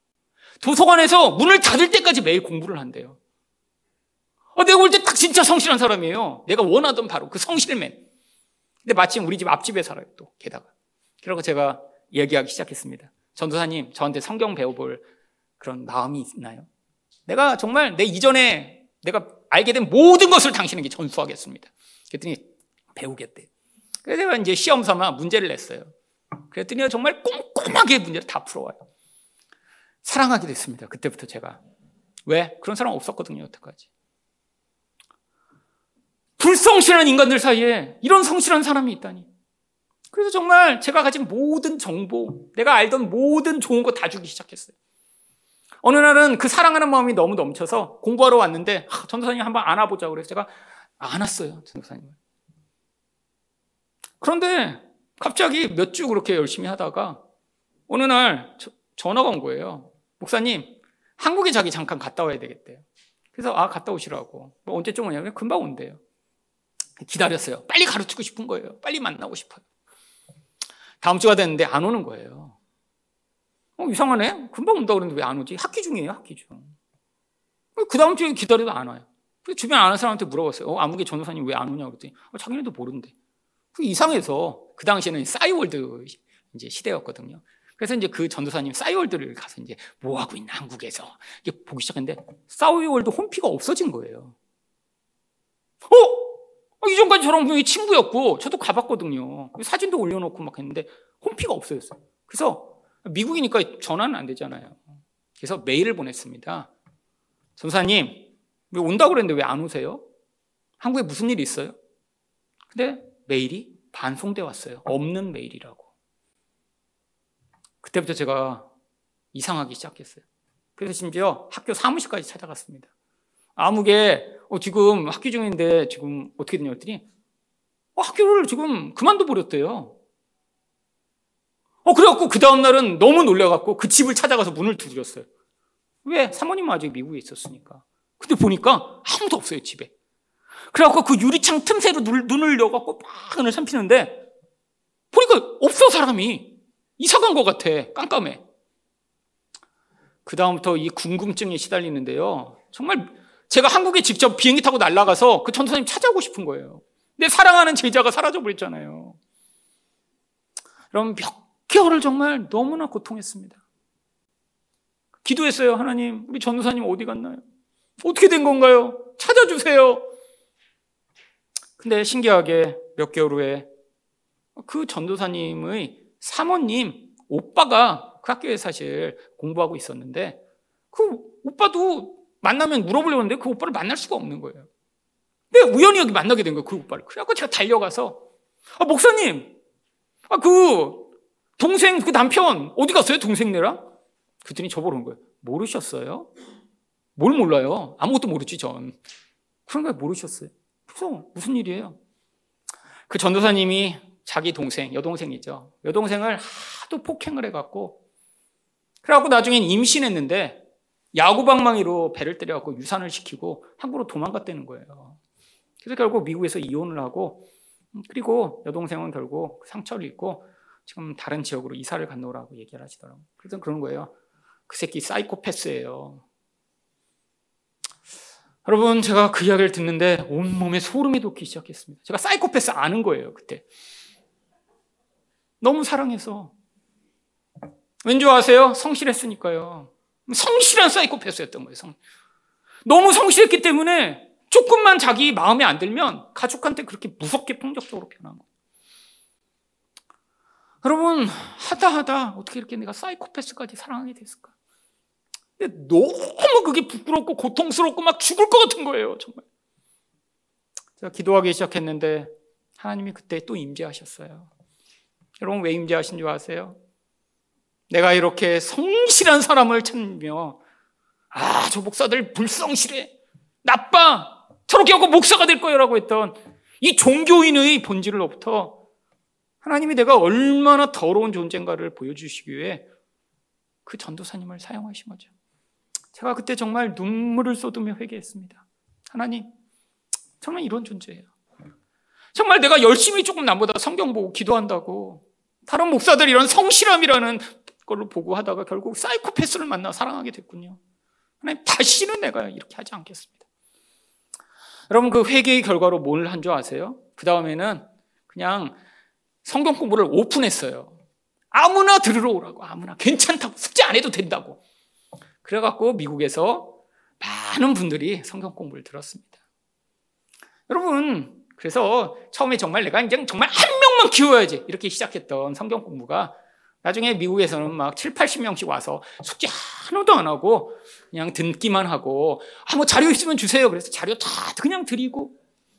도서관에서 문을 닫을 때까지 매일 공부를 한대요. 아, 내가 볼 때 딱 진짜 성실한 사람이에요. 내가 원하던 바로 그 성실맨. 근데 마침 우리 집 앞집에 살아요, 또 게다가. 그러고 제가 이야기하기 시작했습니다. 전도사님, 저한테 성경 배워볼 그런 마음이 있나요? 내가 정말 내 이전에 내가 알게 된 모든 것을 당신에게 전수하겠습니다. 그랬더니 배우겠대. 그래서 제가 이제 시험 삼아 문제를 냈어요. 그랬더니 정말 꼼꼼하게 문제를 다 풀어와요. 사랑하게 됐습니다. 그때부터 제가. 왜? 그런 사람 없었거든요, 여태까지. 불성실한 인간들 사이에 이런 성실한 사람이 있다니. 그래서 정말 제가 가진 모든 정보, 내가 알던 모든 좋은 거 다 주기 시작했어요. 어느 날은 그 사랑하는 마음이 너무 넘쳐서 공부하러 왔는데 아, 전도사님 한번 안아보자고 그래서 제가 안았어요. 전도사님을. 그런데 갑자기 몇 주 그렇게 열심히 하다가 어느 날 저, 전화가 온 거예요. 목사님, 한국에 자기 잠깐 갔다 와야 되겠대요. 그래서 아, 갔다 오시라고. 뭐 언제쯤 오냐면 금방 온대요. 기다렸어요. 빨리 가르치고 싶은 거예요. 빨리 만나고 싶어요. 다음 주가 됐는데 안 오는 거예요. 어, 이상하네. 금방 온다고 그러는데 왜 안 오지? 학기 중이에요, 학기 중. 그 다음 주에 기다려도 안 와요. 주변 아는 사람한테 물어봤어요. 어, 아무개 전도사님 왜 안 오냐고 그랬더니 어, 자기네도 모른대. 그 이상해서 그 당시에는 싸이월드 이제 시대였거든요. 그래서 이제 그 전도사님 싸이월드를 가서 이제 뭐 하고 있나 한국에서 이게 보기 시작했는데 싸이월드 홈피가 없어진 거예요. 어? 이전까지 저랑 분명히 친구였고 저도 가봤거든요. 사진도 올려놓고 막 했는데 홈피가 없어졌어요. 그래서 미국이니까 전화는 안 되잖아요. 그래서 메일을 보냈습니다. 전도사님 왜 온다고 그랬는데 왜 안 오세요? 한국에 무슨 일이 있어요? 근데 메일이 반송돼 왔어요. 없는 메일이라고. 그때부터 제가 이상하기 시작했어요. 그래서 심지어 학교 사무실까지 찾아갔습니다. 아무개 어, 지금 학기 중인데 지금 어떻게 되냐 했더니 어, 학교를 지금 그만둬 버렸대요. 어, 그래갖고 그 다음날은 너무 놀라갖고 그 집을 찾아가서 문을 두드렸어요. 왜? 사모님은 아직 미국에 있었으니까. 근데 보니까 아무도 없어요, 집에. 그래갖고 그 유리창 틈새로 눈을 여갖고 막 눈을 살피는데 보니까 없어, 사람이. 이사 간 것 같아. 깜깜해. 그 다음부터 이 궁금증에 시달리는데요. 정말 제가 한국에 직접 비행기 타고 날아가서 그 전도사님 찾아오고 싶은 거예요. 내 사랑하는 제자가 사라져버렸잖아요. 그럼 몇 개월을 정말 너무나 고통했습니다. 기도했어요. 하나님, 우리 전도사님 어디 갔나요? 어떻게 된 건가요? 찾아주세요. 근데 신기하게 몇 개월 후에 그 전도사님의 사모님 오빠가 그 학교에 사실 공부하고 있었는데 그 오빠도 만나면 물어보려고 했는데 그 오빠를 만날 수가 없는 거예요. 근데 우연히 여기 만나게 된 거예요, 그 오빠를. 그래갖고 제가 달려가서 아, 목사님, 아, 그 동생 그 남편 어디 갔어요? 동생네랑? 그랬더니 저보러 온 거예요. 모르셨어요? 뭘 몰라요? 아무것도 모르지 전. 그런 거 모르셨어요? 그래서 무슨 일이에요? 그 전도사님이 자기 동생, 여동생이죠. 여동생을 하도 폭행을 해갖고 그래갖고 나중엔 임신했는데 야구방망이로 배를 때려갖고 유산을 시키고 한국으로 도망갔다는 거예요. 그래서 결국 미국에서 이혼을 하고 그리고 여동생은 결국 상처를 입고 지금 다른 지역으로 이사를 갔노라고 얘기를 하시더라고요. 그래서 그런 거예요. 그 새끼 사이코패스예요. 여러분, 제가 그 이야기를 듣는데 온몸에 소름이 돋기 시작했습니다. 제가 사이코패스 아는 거예요, 그때. 너무 사랑해서. 왠지 아세요? 성실했으니까요. 성실한 사이코패스였던 거예요. 성. 너무 성실했기 때문에 조금만 자기 마음에 안 들면 가족한테 그렇게 무섭게 폭력적으로 변한 거예요. 여러분, 하다 하다 어떻게 이렇게 내가 사이코패스까지 사랑하게 됐을까? 근데 너무 그게 부끄럽고 고통스럽고 막 죽을 것 같은 거예요, 정말. 제가 기도하기 시작했는데 하나님이 그때 또 임재하셨어요. 여러분, 왜 임재하신 줄 아세요? 내가 이렇게 성실한 사람을 찾으며 아, 저 목사들 불성실해, 나빠, 저렇게 하고 목사가 될 거예요라고 했던 이 종교인의 본질로부터 하나님이 내가 얼마나 더러운 존재인가를 보여주시기 위해 그 전도사님을 사용하신 거죠. 제가 그때 정말 눈물을 쏟으며 회개했습니다. 하나님, 정말 이런 존재예요. 정말 내가 열심히 조금 남보다 성경 보고 기도한다고 다른 목사들 이런 성실함이라는 걸로 보고 하다가 결국 사이코패스를 만나 사랑하게 됐군요. 하나님, 다시는 내가 이렇게 하지 않겠습니다. 여러분, 그 회개의 결과로 뭘 한 줄 아세요? 그 다음에는 그냥 성경 공부를 오픈했어요. 아무나 들으러 오라고. 아무나 괜찮다고. 숙제 안 해도 된다고. 그래갖고 미국에서 많은 분들이 성경 공부를 들었습니다. 여러분, 그래서 처음에 정말 내가 이제 정말 한 명만 키워야지 이렇게 시작했던 성경 공부가 나중에 미국에서는 막 칠팔십 명씩 와서 숙제 하나도 안 하고 그냥 듣기만 하고 아, 뭐 자료 있으면 주세요. 그래서 자료 다 그냥 드리고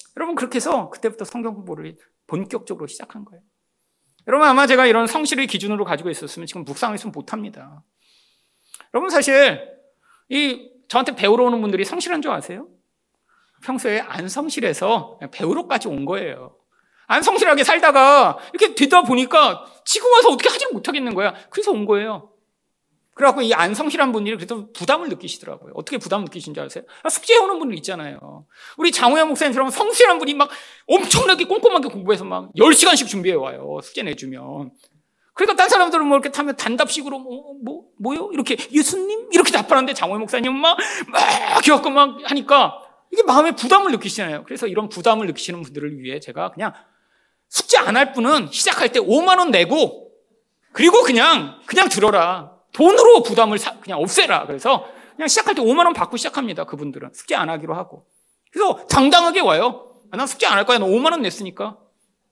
여러분, 그렇게 해서 그때부터 성경 공부를 본격적으로 시작한 거예요. 여러분, 아마 제가 이런 성실을 기준으로 가지고 있었으면 지금 묵상했으면 못합니다. 여러분, 사실 이 저한테 배우러 오는 분들이 성실한 줄 아세요? 평소에 안 성실해서 배우러까지 온 거예요. 안 성실하게 살다가 이렇게 되다 보니까 지금 와서 어떻게 하지를 못하겠는 거야. 그래서 온 거예요. 그래갖고 이 안 성실한 분들이 그래도 부담을 느끼시더라고요. 어떻게 부담을 느끼신 줄 아세요? 숙제해 오는 분들 있잖아요. 우리 장호영 목사님처럼 성실한 분이 막 엄청나게 꼼꼼하게 공부해서 막 열 시간씩 준비해 와요. 숙제 내주면. 그러니까 딴 사람들은 뭐 이렇게 타면 단답식으로 뭐, 뭐, 뭐요? 이렇게 예수님? 이렇게 답하는데 장호영 목사님은 막, 막 기억하고 막 하니까 이게 마음에 부담을 느끼시잖아요. 그래서 이런 부담을 느끼시는 분들을 위해 제가 그냥 숙제 안 할 분은 시작할 때 오만 원 내고 그리고 그냥, 그냥 들어라. 돈으로 부담을 사, 그냥 없애라. 그래서 그냥 시작할 때 오만 원 받고 시작합니다. 그분들은. 숙제 안 하기로 하고. 그래서 당당하게 와요. 아, 난 숙제 안 할 거야. 너 오만 원 냈으니까.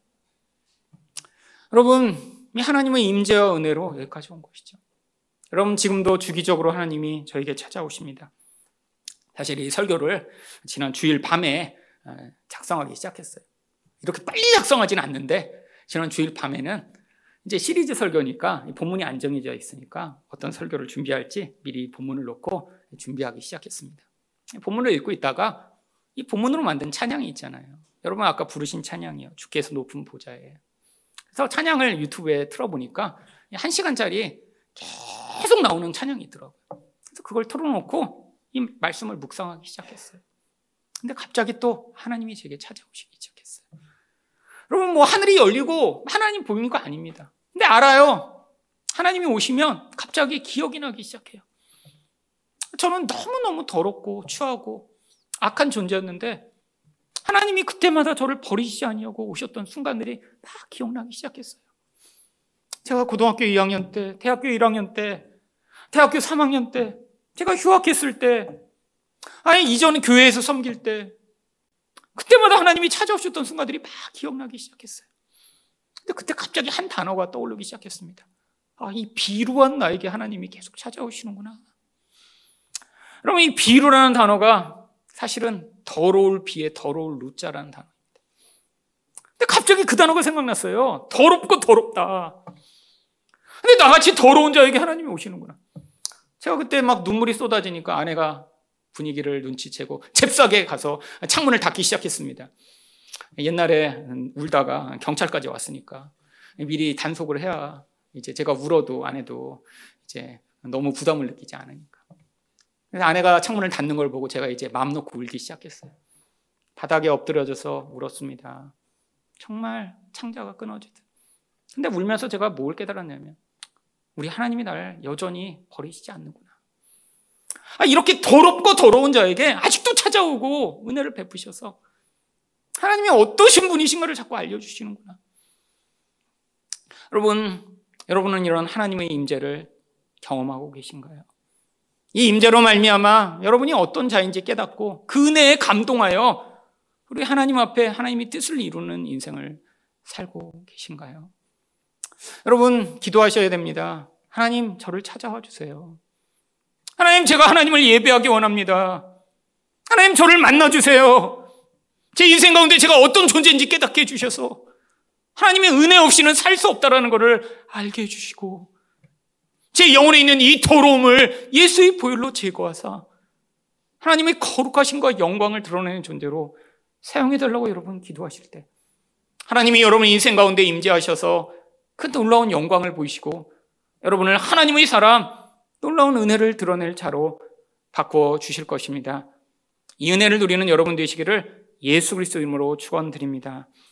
여러분, 하나님의 임재와 은혜로 여기까지 온 것이죠. 여러분, 지금도 주기적으로 하나님이 저에게 찾아오십니다. 사실 이 설교를 지난 주일 밤에 작성하기 시작했어요. 이렇게 빨리 작성하지는 않는데 지난 주일 밤에는 이제 시리즈 설교니까 본문이 안 정해져 있으니까 어떤 설교를 준비할지 미리 본문을 놓고 준비하기 시작했습니다. 본문을 읽고 있다가 이 본문으로 만든 찬양이 있잖아요. 여러분 아까 부르신 찬양이요. 주께서 높은 보좌에. 그래서 찬양을 유튜브에 틀어보니까 한 시간짜리 계속 나오는 찬양이 있더라고요. 그래서 그걸 틀어놓고 이 말씀을 묵상하기 시작했어요. 근데 갑자기 또 하나님이 제게 찾아오시기 시작했어요. 여러분, 뭐 하늘이 열리고 하나님 보이는 거 아닙니다. 근데 알아요. 하나님이 오시면 갑자기 기억이 나기 시작해요. 저는 너무너무 더럽고 추하고 악한 존재였는데 하나님이 그때마다 저를 버리시지 아니하고 오셨던 순간들이 다 기억나기 시작했어요. 제가 고등학교 이 학년 때, 대학교 일 학년 때, 대학교 삼 학년 때, 제가 휴학했을 때, 아니 이전 교회에서 섬길 때, 그때마다 하나님이 찾아오셨던 순간들이 막 기억나기 시작했어요. 근데 그때 갑자기 한 단어가 떠오르기 시작했습니다. 아, 이 비루한 나에게 하나님이 계속 찾아오시는구나. 여러분, 이 비루라는 단어가 사실은 더러울 비에 더러울 루자라는 단어입니다. 근데 갑자기 그 단어가 생각났어요. 더럽고 더럽다. 근데 나같이 더러운 자에게 하나님이 오시는구나. 제가 그때 막 눈물이 쏟아지니까 아내가 분위기를 눈치채고 잽싸게 가서 창문을 닫기 시작했습니다. 옛날에 울다가 경찰까지 왔으니까 미리 단속을 해야 이제 제가 울어도 아내도 이제 너무 부담을 느끼지 않으니까. 그래서 아내가 창문을 닫는 걸 보고 제가 이제 마음 놓고 울기 시작했어요. 바닥에 엎드려져서 울었습니다. 정말 창자가 끊어지듯. 근데 울면서 제가 뭘 깨달았냐면 우리 하나님이 나를 여전히 버리시지 않는구나. 아, 이렇게 더럽고 더러운 자에게 아직도 찾아오고 은혜를 베푸셔서 하나님이 어떠신 분이신가를 자꾸 알려주시는구나. 여러분, 여러분은 이런 하나님의 임재를 경험하고 계신가요? 이 임재로 말미암아 여러분이 어떤 자인지 깨닫고 그 은혜에 감동하여 우리 하나님 앞에 하나님의 뜻을 이루는 인생을 살고 계신가요? 여러분, 기도하셔야 됩니다. 하나님, 저를 찾아와 주세요. 하나님, 제가 하나님을 예배하기 원합니다. 하나님, 저를 만나주세요. 제 인생 가운데 제가 어떤 존재인지 깨닫게 해주셔서 하나님의 은혜 없이는 살 수 없다는 것을 알게 해주시고 제 영혼에 있는 이 더러움을 예수의 보혈로 제거하사 하나님의 거룩하심과 영광을 드러내는 존재로 사용해달라고 여러분 기도하실 때 하나님이 여러분 인생 가운데 임재하셔서 그 놀라운 영광을 보이시고 여러분을 하나님의 사람, 놀라운 은혜를 드러낼 자로 바꿔주실 것입니다. 이 은혜를 누리는 여러분 되시기를 예수 그리스도 이름으로 축원드립니다.